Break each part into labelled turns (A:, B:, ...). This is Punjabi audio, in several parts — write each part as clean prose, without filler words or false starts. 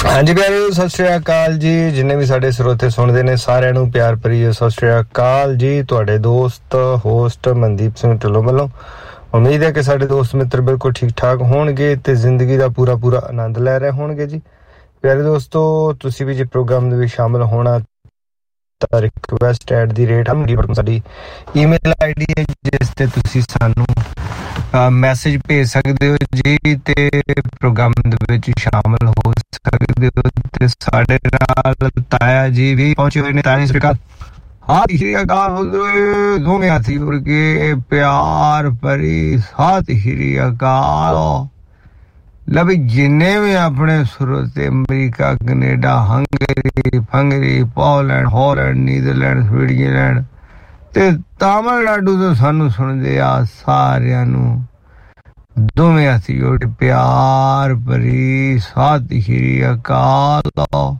A: हाँ जी प्यारे सत श्री अकाल जी जिन्ने भी साडे श्रोते सुनदे ने सारिਆਂ ਨੂੰ प्यार भरी सत श्री अकाल जी ਤੁਹਾਡੇ ਦੋਸਤ ਹੋਸਟ ਮਨਦੀਪ ਸਿੰਘ ਢਿੱਲੋਂ ਵੱਲੋਂ ਉਮੀਦ ਹੈ ਕਿ ਸਾਡੇ ਦੋਸਤ ਮਿੱਤਰ ਬਿਲਕੁਲ ਠੀਕ ਠਾਕ ਹੋਣਗੇ ਤੇ ਜ਼ਿੰਦਗੀ ਦਾ ਪੂਰਾ ਆਨੰਦ ਲੈ ਰਹੇ ਹੋਣਗੇ ਜੀ ਪਿਆਰੇ ਦੋਸਤੋ ਤੁਸੀਂ ਵੀ ਜੇ ਪ੍ਰੋਗਰਾਮ ਦੇ ਵਿੱਚ ਸ਼ਾਮਲ ਹੋਣਾ ਤਾਂ ਰਿਕਵੈਸਟ @ ਸਾਡੀ ਈਮੇਲ ਆਈਡੀ ਹੈ ਜਿਸ ਤੇ ਤੁਸੀਂ ਸਾਨੂੰ ਮੈਸੇਜ ਭੇਜ ਸਕਦੇ ਹੋ ਜੀ ਤੇ ਪ੍ਰੋਗਰਾਮ ਦੇ ਵਿੱਚ ਸ਼ਾਮਲ ਹੋ ਸਕਦੇ ਹੋ ਤੇ ਸਾਡੇ ਨਾਲ ਤਾਇਆ ਜੀ ਵੀ ਪਹੁੰਚੇ ਹੋਏ ਨੇ ਤਾਇਆ ਜੀ ਸਰਕਾਰ ਹਾਂ ਸ਼੍ਰੀ ਅਕਾਲ ਦੋਵੇਂ ਹਾਥੀ ਵਰਗੇ ਪਿਆਰ ਭਰੀ ਸਤਿ ਸ਼੍ਰੀ ਅਕਾਲ ਲਵੀ ਜਿੰਨੇ ਵੀ ਆਪਣੇ ਸਰੋਤੇ America Canada Hungary Poland Holland Netherland Sweden ਤੇ ਤਾਮਿਲਨਾਡੂ ਤੋਂ ਸਾਨੂੰ ਸੁਣਦੇ ਆ ਸਾਰਿਆਂ ਨੂੰ ਦੋਵੇਂ ਅਸੀਂ ਉਹ ਪਿਆਰ ਭਰੀ ਸਤਿ ਸ਼੍ਰੀ ਅਕਾਲ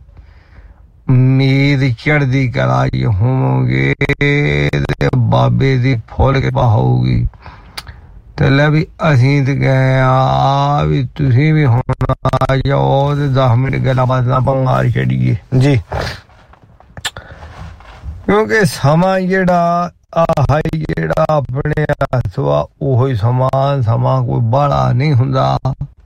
A: ਉਮੀਦ ਚੜ੍ਹਦੀ ਕਲਾ ਚ ਹੋਵੋਗੇ ਤੇ ਬਾਬੇ ਦੀ ਫੁੱਲ ਕਿਰਪਾ ਹੋਊਗੀ ਤੇ ਲੈ ਵੀ ਅਸੀਂ ਤੇ ਗਏ ਆ ਵੀ ਤੁਸੀਂ ਵੀ ਹੁਣ ਆ ਜਾਓ ਤੇ 10 ਮਿੰਟ ਗੱਲਾਂ ਬਾਤਾਂ ਮਾਰ ਛੱਡੀਏ ਜੀ ਕਿਉਂਕਿ ਸਮਾਂ ਜਿਹੜਾ ਜਿਹੜਾ ਆਪਣੇ ਹੱਥ ਵਾ ਉਹੀ ਸਮਾਂ ਕੋਈ ਬਾਹਲਾ ਨਹੀਂ ਹੁੰਦਾ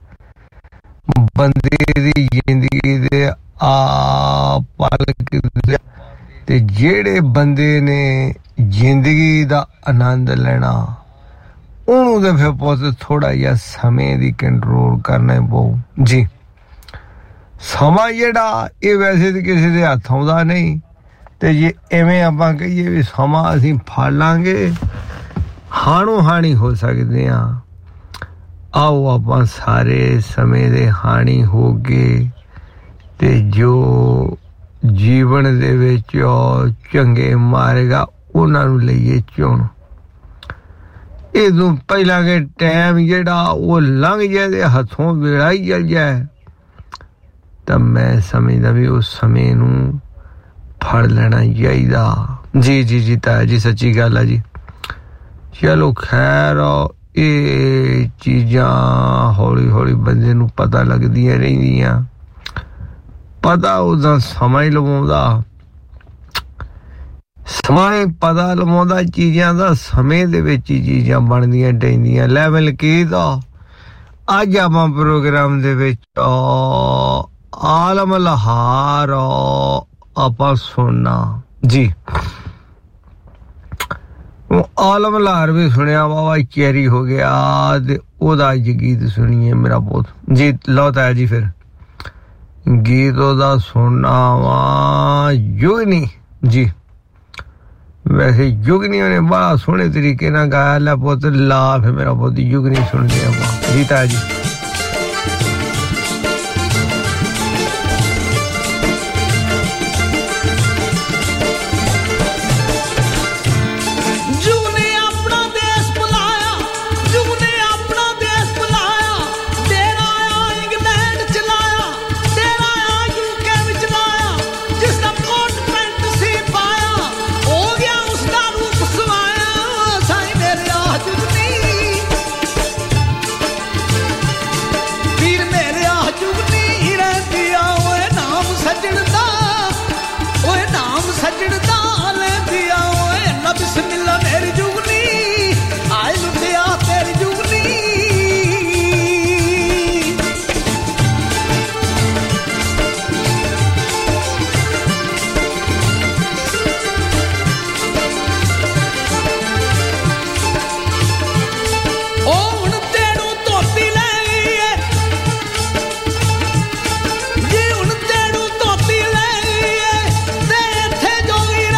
A: ਬੰਦੇ ਦੀ ਜ਼ਿੰਦਗੀ ਦੇ ਪਲ ਤੇ ਜਿਹੜੇ ਬੰਦੇ ਨੇ ਜ਼ਿੰਦਗੀ ਦਾ ਆਨੰਦ ਲੈਣਾ ਉਹਨੂੰ ਤੇ ਫਿਰ ਬਹੁਤ ਥੋੜਾ ਜਿਹਾ ਸਮੇਂ ਦੀ ਕੰਟਰੋਲ ਕਰਨਾ ਪਊ ਜੀ ਸਮਾਂ ਜਿਹੜਾ ਇਹ ਵੈਸੇ ਤਾਂ ਕਿਸੇ ਦੇ ਹੱਥ ਆਉਂਦਾ ਨਹੀਂ ਤੇ ਜੇ ਐਵੇਂ ਆਪਾਂ ਕਹੀਏ ਵੀ ਸਮਾਂ ਅਸੀਂ ਫੜ ਲਾਂਗੇ ਹਾਣੋ ਹਾਣੀ ਹੋ ਸਕਦੇ ਆ ਆਓ ਆਪਾਂ ਸਾਰੇ ਸਮੇਂ ਦੇ ਹਾਣੀ ਹੋ ਗਏ ਤੇ ਜੋ ਜੀਵਨ ਦੇ ਵਿੱਚ ਚੰਗੇ ਮਾਰੇਗਾ ਉਹਨਾਂ ਨੂੰ ਲਈਏ ਚੁਣ ਇਹਦੋਂ ਪਹਿਲਾਂ ਕਿ ਟਾਈਮ ਜਿਹੜਾ ਉਹ ਲੰਘ ਜਾਏ ਤੇ ਹੱਥੋਂ ਵੇਲਾ ਹੀ ਚਲ ਜਾਏ ਤਾਂ ਮੈਂ ਸਮਝਦਾ ਵੀ ਉਸ ਸਮੇਂ ਨੂੰ ਫੜ ਲੈਣਾ ਚਾਹੀਦਾ ਜੀ ਤਾਇਆ ਜੀ ਸੱਚੀ ਗੱਲ ਆ ਜੀ ਚਲੋ ਖੈਰ ਇਹ ਚੀਜ਼ਾਂ ਹੌਲੀ ਬੰਦੇ ਨੂੰ ਪਤਾ ਲੱਗਦੀਆਂ ਰਹਿੰਦੀਆਂ ਪਤਾ ਉਹਦਾ ਸਮਾਂ ਹੀ ਲਵਾਉਂਦਾ ਸਮਾਂ ਪਤਾ ਲਵਾਉਂਦਾ ਚੀਜ਼ਾਂ ਦਾ ਸਮੇਂ ਦੇ ਵਿੱਚ ਹੀ ਚੀਜ਼ਾਂ ਬਣਦੀਆਂ ਟੈਂਦੀਆਂ ਲੈਵਲ ਕੀ ਦਾ ਅੱਜ ਆਪਾਂ ਪ੍ਰੋਗਰਾਮ ਦੇ ਵਿੱਚ ਆਲਮ ਲਹਾਰ ਆਪਾਂ ਸੁਣਨਾ ਜੀ ਉਹ ਆਲਮ ਲਹਾਰ ਵੀ ਸੁਣਿਆ ਵਾਵਾ ਚੈਰੀ ਹੋ ਗਿਆ ਤੇ ਉਹਦਾ ਅੱਜ ਗੀਤ ਸੁਣੀਏ ਮੇਰਾ ਬਹੁਤ ਜੀ ਲਓ ਤਾਇਆ ਜੀ ਫਿਰ ਗੀਤ ਉਹਦਾ ਸੁਣਨਾ ਵਾ ਯੁਗਨੀ ਜੀ ਵੈਸੇ ਯੁਗਨੀ ਉਹਨੇ ਬੜਾ ਸੋਹਣੇ ਤਰੀਕੇ ਨਾਲ ਗਾਇਆ ਲੈ ਪੁੱਤ ਲਾ ਫਿਰ ਮੇਰਾ ਬਹੁਤ ਯੁਗਨੀ ਸੁਣਦੇ ਆਪਾਂ ਜੀ ਤਾਇਆ ਜੀ
B: जोगी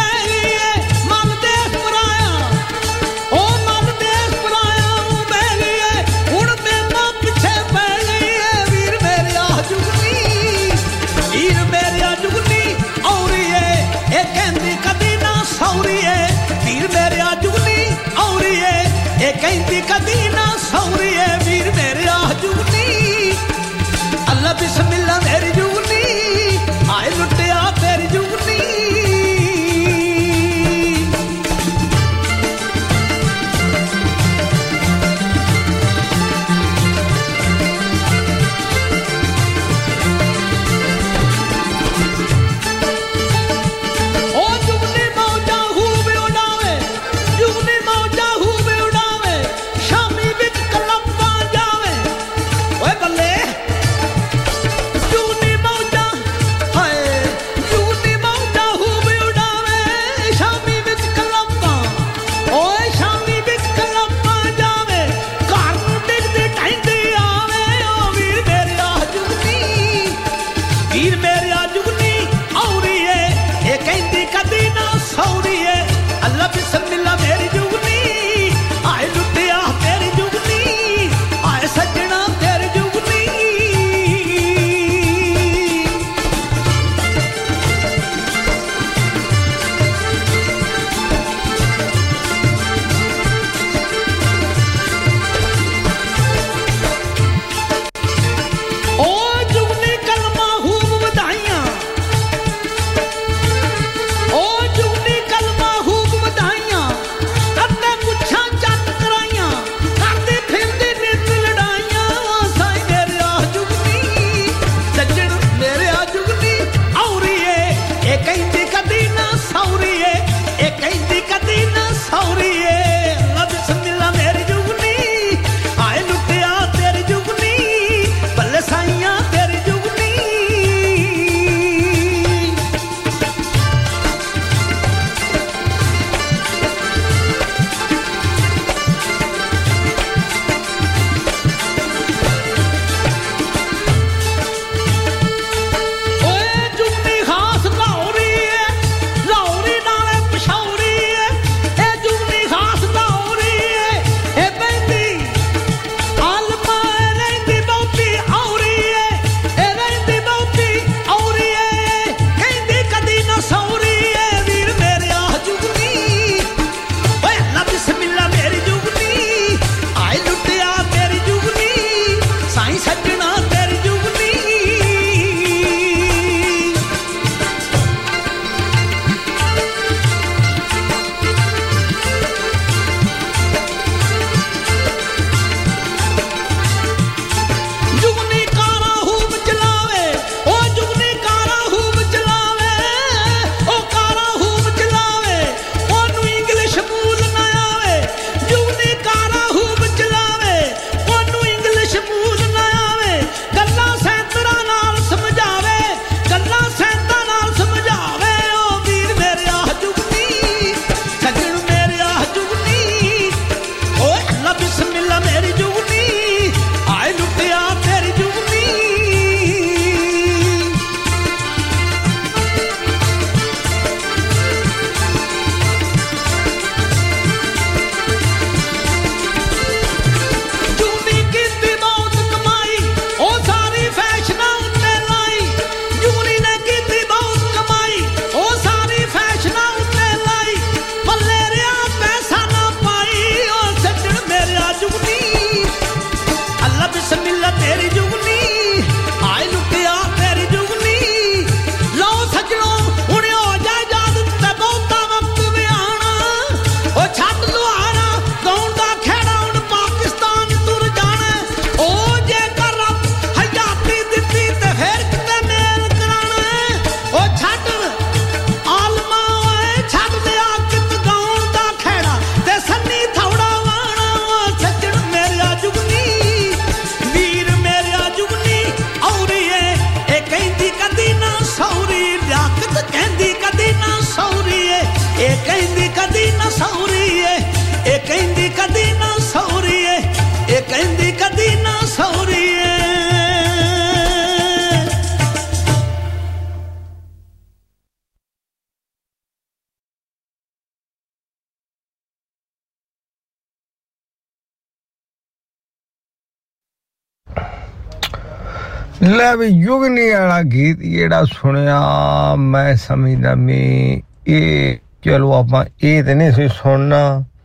A: ਲੈ ਵੀ ਯੁਗਨੀ ਵਾਲਾ ਗੀਤ ਜਿਹੜਾ ਸੁਣਿਆ ਮੈਂ ਸਮਝਦਾ ਮੈਂ ਇਹ ਚਲੋ ਆਪਾਂ ਇਹ ਤੇ ਨਹੀਂ ਸੀ ਸੁਣਨਾ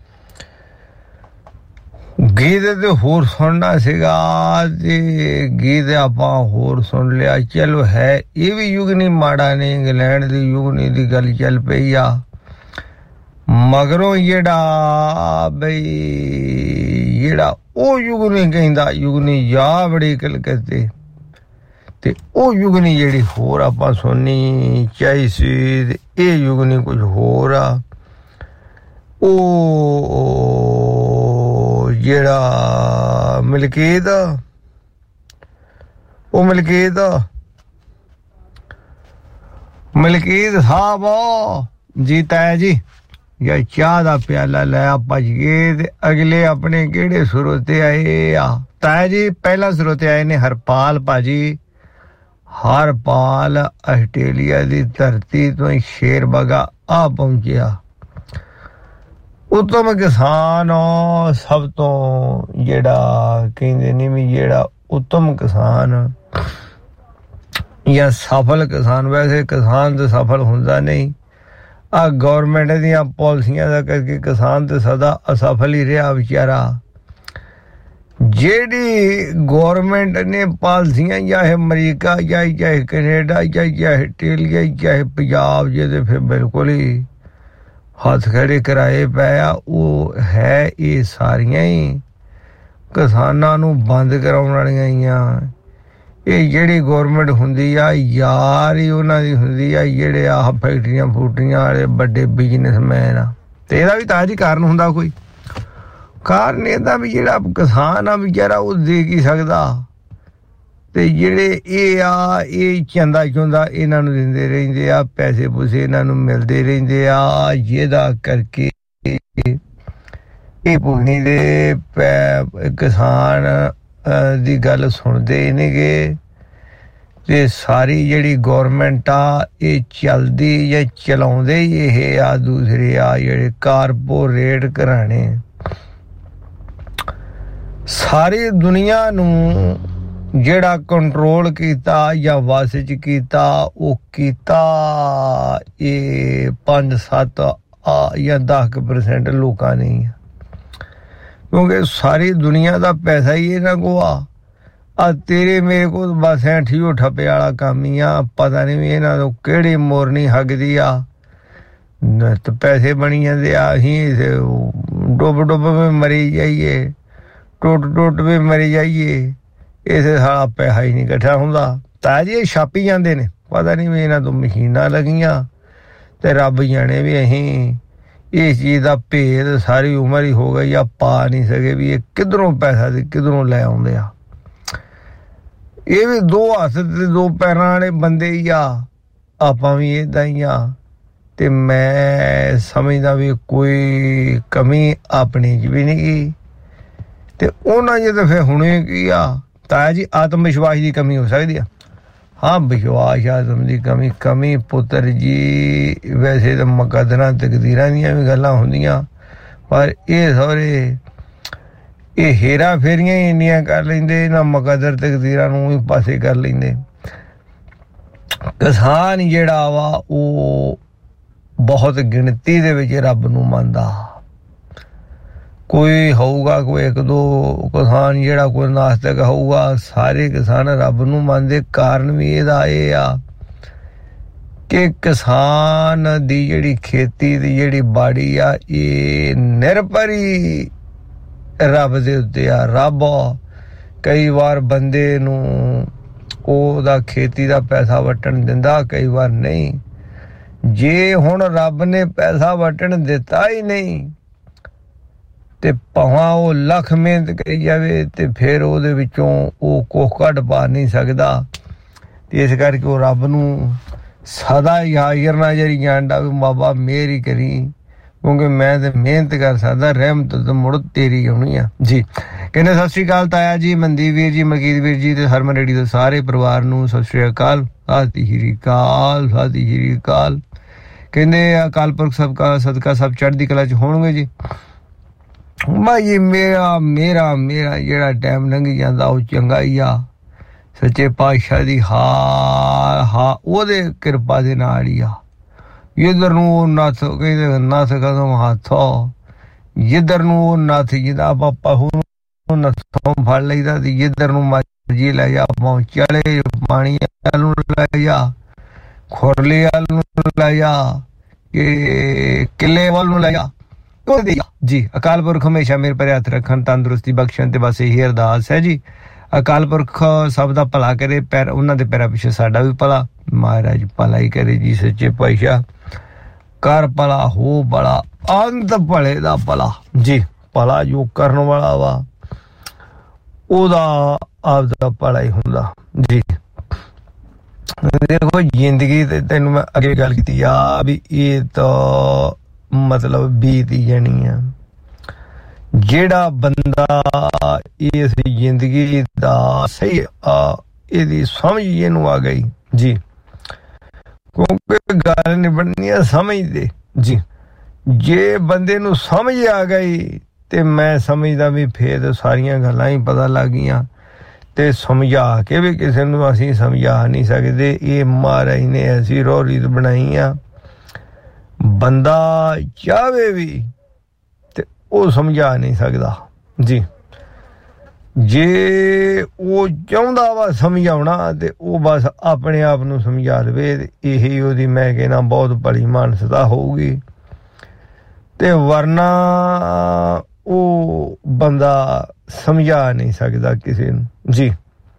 A: ਗੀਤ ਤੇ ਹੋਰ ਸੁਣਨਾ ਸੀਗਾ ਤੇ ਗੀਤ ਆਪਾਂ ਹੋਰ ਸੁਣ ਲਿਆ ਚਲੋ ਹੈ ਇਹ ਵੀ ਯੁਗਨੀ ਮਾੜਾ ਨਹੀਂ ਇੰਗਲੈਂਡ ਦੀ ਯੁਗਨੀ ਦੀ ਗੱਲ ਚੱਲ ਪਈ ਆ ਮਗਰੋਂ ਜਿਹੜਾ ਬਈ ਜਿਹੜਾ ਉਹ ਯੁਗਨੀ ਕਹਿੰਦਾ ਯੁਗਨੀ ਯਾ ਬੜੀ ਕਲਕੱਤੇ ਤੇ ਉਹ ਯੁਗਨੀ ਜਿਹੜੀ ਹੋਰ ਆਪਾਂ ਸੁਣਨੀ ਚਾਹੀ ਸੀ ਤੇ ਇਹ ਯੁਗਨੀ ਕੁਝ ਹੋਰ ਆ ਉਹ ਜਿਹੜਾ ਮਲਕੀਤ ਸਾਹਿਬ ਜੀ ਤਾਇਆ ਜੀ ਜਾਂ ਚਾਹ ਦਾ ਪਿਆਲਾ ਲੈ ਆਪਾਂ ਜੀ ਤੇ ਅਗਲੇ ਆਪਣੇ ਕਿਹੜੇ ਸਰੋਤੇ ਆਏ ਆ ਤਾਇਆ ਜੀ ਪਹਿਲਾ ਸਰੋਤੇ ਆਏ ਨੇ ਹਰਪਾਲ ਭਾਜੀ ਹਰਪਾਲ ਆਸਟ੍ਰੇਲੀਆ ਦੀ ਧਰਤੀ ਤੋਂ ਸ਼ੇਰ ਬਗਾ ਆ ਪਹੁੰਚਿਆ ਉਤਮ ਕਿਸਾਨ ਸਭ ਤੋਂ ਜਿਹੜਾ ਕਹਿੰਦੇ ਨੇ ਵੀ ਜਿਹੜਾ ਉਤਮ ਕਿਸਾਨ ਜਾਂ ਸਫਲ ਕਿਸਾਨ ਵੈਸੇ ਕਿਸਾਨ ਤੇ ਸਫਲ ਹੁੰਦਾ ਨਹੀਂ ਆ ਗਵਰਨਮੈਂਟ ਦੀਆਂ ਪਾਲਿਸੀਆਂ ਦਾ ਕਰਕੇ ਕਿਸਾਨ ਤੇ ਸਦਾ ਅਸਫਲ ਹੀ ਰਿਹਾ ਵਿਚਾਰਾ ਜਿਹੜੀ ਗਵਰਨਮੈਂਟ ਨੇ ਪਾਲਿਸੀਆਂ ਚਾਹੇ ਅਮਰੀਕਾ ਚਾਹੇ ਕੈਨੇਡਾ ਚਾਹੇ ਆਸਟ੍ਰੇਲੀਆ ਚਾਹੇ ਪੰਜਾਬ ਜਿਹਦੇ ਫਿਰ ਬਿਲਕੁਲ ਹੀ ਹੱਥ ਖੜੇ ਕਰਾਏ ਪਏ ਆ ਉਹ ਹੈ ਇਹ ਸਾਰੀਆਂ ਹੀ ਕਿਸਾਨਾਂ ਨੂੰ ਬੰਦ ਕਰਾਉਣ ਵਾਲੀਆਂ ਹੀ ਆ ਇਹ ਜਿਹੜੀ ਗਵਰਨਮੈਂਟ ਹੁੰਦੀ ਆ ਯਾਰ ਹੀ ਉਹਨਾਂ ਦੀ ਹੁੰਦੀ ਆ ਜਿਹੜੇ ਆਹ ਫੈਕਟਰੀਆਂ ਫੂਟਰੀਆਂ ਵਾਲੇ ਵੱਡੇ ਬਿਜ਼ਨਸਮੈਨ ਆ ਤੇ ਇਹਦਾ ਵੀ ਤਾਜੀ ਕਾਰਨ ਹੁੰਦਾ ਕੋਈ ਕਾਰਨ ਇਹਦਾ ਵੀ ਜਿਹੜਾ ਕਿਸਾਨ ਆ ਵਿਚਾਰਾ ਉਹ ਦੇ ਕੀ ਸਕਦਾ ਤੇ ਜਿਹੜੇ ਇਹ ਆ ਇਹ ਚੰਦਾ ਚੁੰਦਾ ਇਹਨਾਂ ਨੂੰ ਦਿੰਦੇ ਰਹਿੰਦੇ ਆ ਪੈਸੇ ਪੂਸੇ ਇਹਨਾਂ ਨੂੰ ਮਿਲਦੇ ਰਹਿੰਦੇ ਆ ਜਿਹਦਾ ਕਰਕੇ ਇਹ ਭੁਗਨੀ ਦੇ ਕਿਸਾਨ ਦੀ ਗੱਲ ਸੁਣਦੇ ਨੇਗੇ ਤੇ ਸਾਰੀ ਜਿਹੜੀ ਗਵਰਨਮੈਂਟ ਆ ਇਹ ਚੱਲਦੀ ਜਾਂ ਚਲਾਉਂਦੇ ਹੀ ਇਹ ਆ ਦੂਸਰੇ ਆ ਜਿਹੜੇ ਕਾਰਪੋਰੇਟ ਘਰਾਣੇ ਸਾਰੀ ਦੁਨੀਆ ਨੂੰ ਜਿਹੜਾ ਕੰਟਰੋਲ ਕੀਤਾ ਜਾਂ ਵਸ ਚ ਕੀਤਾ ਉਹ ਕੀਤਾ ਇਹ 5-7 ਜਾਂ 10% ਲੋਕਾਂ ਨੇ ਕਿਉਂਕਿ ਸਾਰੀ ਦੁਨੀਆ ਦਾ ਪੈਸਾ ਹੀ ਇਹਨਾਂ ਕੋ ਆ ਤੇਰੇ ਮੇਰੇ ਕੋਲ ਬਸ ਐ ਠੀਓ ਠੱਪੇ ਵਾਲਾ ਕੰਮ ਹੀ ਆ ਪਤਾ ਨਹੀਂ ਵੀ ਇਹਨਾਂ ਤੋਂ ਕਿਹੜੀ ਮੋਰਨੀ ਹੱਗਦੀ ਆ ਤੇ ਪੈਸੇ ਬਣੀ ਜਾਂਦੇ ਆ ਅਸੀਂ ਡੁੱਬ ਵੀ ਮਰੀ ਜਾਈਏ ਟੁੱਟ ਵੀ ਮਰੀ ਜਾਈਏ ਇਸੇ ਸਾਲਾ ਪੈਸਾ ਹੀ ਨਹੀਂ ਇਕੱਠਾ ਹੁੰਦਾ ਤਾਂ ਜੀ ਇਹ ਛਾਪੀ ਜਾਂਦੇ ਨੇ ਪਤਾ ਨਹੀਂ ਵੀ ਇਹਨਾਂ ਤੋਂ ਮਸ਼ੀਨਾਂ ਲੱਗੀਆਂ ਤੇ ਰੱਬ ਜਾਣੇ ਵੀ ਅਸੀਂ ਇਸ ਚੀਜ਼ ਦਾ ਭੇਦ ਸਾਰੀ ਉਮਰ ਹੀ ਹੋ ਗਈ ਆ ਪਾ ਨਹੀਂ ਸਕੇ ਵੀ ਇਹ ਕਿੱਧਰੋਂ ਪੈਸਾ ਤੇ ਕਿੱਧਰੋਂ ਲੈ ਆਉਂਦੇ ਆ ਇਹ ਵੀ ਦੋ ਹੱਥ ਤੇ ਦੋ ਪੈਰਾਂ ਵਾਲੇ ਬੰਦੇ ਹੀ ਆ ਆਪਾਂ ਵੀ ਏਦਾਂ ਹੀ ਆ ਤੇ ਮੈਂ ਸਮਝਦਾ ਵੀ ਕੋਈ ਕਮੀ ਆਪਣੀ 'ਚ ਵੀ ਨਹੀਂ ਗਈ ਤੇ ਉਹਨਾਂ ਜੇ ਤਾਂ ਫਿਰ ਹੁਣੇ ਕੀ ਆ ਤਾਇਆ ਜੀ ਆਤਮ ਵਿਸ਼ਵਾਸ ਦੀ ਕਮੀ ਹੋ ਸਕਦੀ ਆ ਹਾਂ ਵਿਸ਼ਵਾਸ ਆਤਮ ਦੀ ਕਮੀ ਪੁੱਤਰ ਜੀ ਵੈਸੇ ਤਾਂ ਮੁਕੱਦਰਾਂ ਤਕਦੀਰਾਂ ਦੀਆਂ ਵੀ ਗੱਲਾਂ ਹੁੰਦੀਆਂ ਪਰ ਇਹ ਸਾਰੇ ਇਹ ਹੇਰਾ ਫੇਰੀਆਂ ਹੀ ਇੰਨੀਆਂ ਕਰ ਲੈਂਦੇ ਨਾ ਮੁਕੱਦਰ ਤਕਦੀਰਾਂ ਨੂੰ ਵੀ ਪਾਸੇ ਕਰ ਲੈਂਦੇ ਕਿਸਾਨ ਜਿਹੜਾ ਵਾ ਉਹ ਬਹੁਤ ਗਿਣਤੀ ਦੇ ਵਿੱਚ ਰੱਬ ਨੂੰ ਮੰਨਦਾ ਕੋਈ ਹੋਊਗਾ ਕੋਈ ਇੱਕ ਦੋ ਕਿਸਾਨ ਜਿਹੜਾ ਕੋਈ ਨਾਸਤਕ ਹੋਊਗਾ ਸਾਰੇ ਕਿਸਾਨ ਰੱਬ ਨੂੰ ਮੰਨਦੇ ਕਾਰਨ ਵੀ ਇਹਦਾ ਇਹ ਆ ਕਿ ਕਿਸਾਨ ਦੀ ਜਿਹੜੀ ਖੇਤੀ ਦੀ ਜਿਹੜੀ ਬਾੜੀ ਆ ਇਹ ਨਿਰਭਰ ਹੀ ਰੱਬ ਦੇ ਉੱਤੇ ਆ ਰੱਬ ਕਈ ਵਾਰ ਬੰਦੇ ਨੂੰ ਉਹਦਾ ਖੇਤੀ ਦਾ ਪੈਸਾ ਵਟਣ ਦਿੰਦਾ ਕਈ ਵਾਰ ਨਹੀਂ ਜੇ ਹੁਣ ਰੱਬ ਨੇ ਪੈਸਾ ਵਟਣ ਦਿੱਤਾ ਹੀ ਨਹੀਂ ਤੇ ਭਾਵੇਂ ਉਹ ਲੱਖ ਮਿਹਨਤ ਕਰੀ ਜਾਵੇ ਤੇ ਫਿਰ ਉਹਦੇ ਵਿੱਚੋਂ ਉਹ ਕੁਛ ਕੱਢ ਪਾ ਨਹੀਂ ਸਕਦਾ ਤੇ ਇਸ ਕਰਕੇ ਉਹ ਰੱਬ ਨੂੰ ਸਦਾ ਹੀ ਹਾਜ਼ਰ ਨਾਜ਼ਰ ਜਾਣਦਾ ਵੀ ਬਾਬਾ ਮਿਹਰ ਹੀ ਕਰੀ ਕਿਉਂਕਿ ਮੈਂ ਤੇ ਮਿਹਨਤ ਕਰ ਸਕਦਾ ਰਹਿਮਤ ਤਾਂ ਮੁੜ ਤੇਰੀ ਆਉਣੀ ਆ ਜੀ ਕਹਿੰਦੇ ਸਤਿ ਸ਼੍ਰੀ ਅਕਾਲ ਤਾਇਆ ਜੀ ਮਨਦੀਪ ਵੀਰ ਜੀ ਮਲਕੀਤ ਵੀਰ ਜੀ ਤੇ ਹਰਮਨ ਰੇਡੀ ਦੇ ਸਾਰੇ ਪਰਿਵਾਰ ਨੂੰ ਸਤਿ ਸ਼੍ਰੀ ਅਕਾਲ ਸਤਿ ਸ਼੍ਰੀ ਅਕਾਲ ਕਹਿੰਦੇ ਅਕਾਲ ਪੁਰਖ ਸਭ ਕਾ ਸਦਕਾ ਸਭ ਚੜ੍ਹਦੀ ਕਲਾ ਚ ਹੋਣਗੇ ਜੀ ਭਾਈ ਮੇਰਾ ਜਿਹੜਾ ਟਾਈਮ ਲੰਘ ਜਾਂਦਾ ਉਹ ਚੰਗਾ ਹੀ ਆ ਸੱਚੇ ਪਾਤਸ਼ਾਹ ਦੀ ਉਹਦੇ ਕਿਰਪਾ ਦੇ ਨਾਲ ਹੀ ਆ। ਜਿੱਧਰ ਨੂੰ ਉਹ ਨੱਥ ਕਹਿੰਦੇ ਨੱਥ ਕਦਮ ਹੱਥੋਂ, ਜਿੱਧਰ ਨੂੰ ਉਹ ਨੱਥ ਜਿਹਦਾ ਆਪਾਂ ਪਹੂ ਨੂੰ ਨੱਥੋਂ ਫੜ ਲਈਦਾ ਤੇ ਜਿੱਧਰ ਨੂੰ ਮਰਜੀ ਲੈ ਜਾ, ਚਲੇ ਪਾਣੀ ਵੱਲ ਨੂੰ ਲੈ ਜਾ, ਖੁਰਲੇ ਵੱਲ ਨੂੰ ਲੈ ਜਾ, ਕਿ ਕਿਲੇ ਵੱਲ ਨੂੰ ਲੈ ਜਾ, ਜੀ। ਅਕਾਲ ਪੁਰਖ ਹਮੇਸ਼ਾ ਮੇਰੇ ਪਰ ਹੱਥ ਰੱਖਣ, ਤੰਦਰੁਸਤੀ ਬਖਸ਼ਣ ਤੇ ਬਸ ਇਹੀ ਅਰਦਾਸ ਹੈ ਜੀ। ਅਕਾਲ ਪੁਰਖ ਸਭ ਦਾ ਭਲਾ ਕਰੇ, ਪੈਰ ਉਹਨਾਂ ਦੇ ਪੈਰਾਂ ਪਿੱਛੇ ਸਾਡਾ ਵੀ ਭਲਾ, ਮਹਾਰਾਜ ਭਲਾ ਹੀ ਕਰੇ ਜੀ। ਸੱਚੇ ਪਾਤਸ਼ਾਹ ਕਰ ਭਲਾ ਹੋ ਬੜਾ, ਅੰਤ ਭਲੇ ਦਾ ਭਲਾ ਜੀ। ਭਲਾ ਜੋ ਕਰਨ ਵਾਲਾ ਵਾ ਉਹਦਾ ਆਪਦਾ ਭਲਾ ਹੀ ਹੁੰਦਾ ਜੀ। ਦੇਖੋ ਜ਼ਿੰਦਗੀ ਤੇ ਤੈਨੂੰ ਮੈਂ ਅੱਗੇ ਗੱਲ ਕੀਤੀ ਆ ਵੀ ਇਹ ਤਾਂ ਮਤਲਬ ਬੀਤੀ ਜਾਣੀ ਆ। ਜਿਹੜਾ ਬੰਦਾ ਇਸ ਜ਼ਿੰਦਗੀ ਦਾ ਸਹੀ ਇਹਦੀ ਸਮਝ ਇਹਨੂੰ ਆ ਗਈ ਜੀ, ਕਿਉਂਕਿ ਗੱਲ ਨਿਬੜਨੀ ਆ ਸਮਝਦੇ ਜੀ। ਜੇ ਬੰਦੇ ਨੂੰ ਸਮਝ ਆ ਗਈ ਤੇ ਮੈਂ ਸਮਝਦਾ ਵੀ ਫੇਰ ਸਾਰੀਆਂ ਗੱਲਾਂ ਹੀ ਪਤਾ ਲੱਗ ਗਈਆਂ। ਤੇ ਸਮਝਾ ਕੇ ਵੀ ਕਿਸੇ ਨੂੰ ਅਸੀਂ ਸਮਝਾ ਨਹੀਂ ਸਕਦੇ, ਇਹ ਮਹਾਰਾਜ ਨੇ ਐਸੀ ਰੋਹ ਰੀਤ ਬਣਾਈ ਆ। ਬੰਦਾ ਚਾਹਵੇ ਵੀ ਤੇ ਉਹ ਸਮਝਾ ਨਹੀਂ ਸਕਦਾ ਜੀ। ਜੇ ਉਹ ਚਾਹੁੰਦਾ ਵਾ ਸਮਝਾਉਣਾ ਤੇ ਉਹ ਬਸ ਆਪਣੇ ਆਪ ਨੂੰ ਸਮਝਾ ਲਵੇ, ਇਹੀ ਉਹਦੀ ਮੈਂ ਕਹਿਣਾ ਬਹੁਤ ਭਲੀ ਮਾਨਸਤਾ ਹੋਊਗੀ। ਤੇ ਵਰਨਾ ਉਹ ਬੰਦਾ ਸਮਝਾ ਨਹੀਂ ਸਕਦਾ ਕਿਸੇ ਨੂੰ ਜੀ।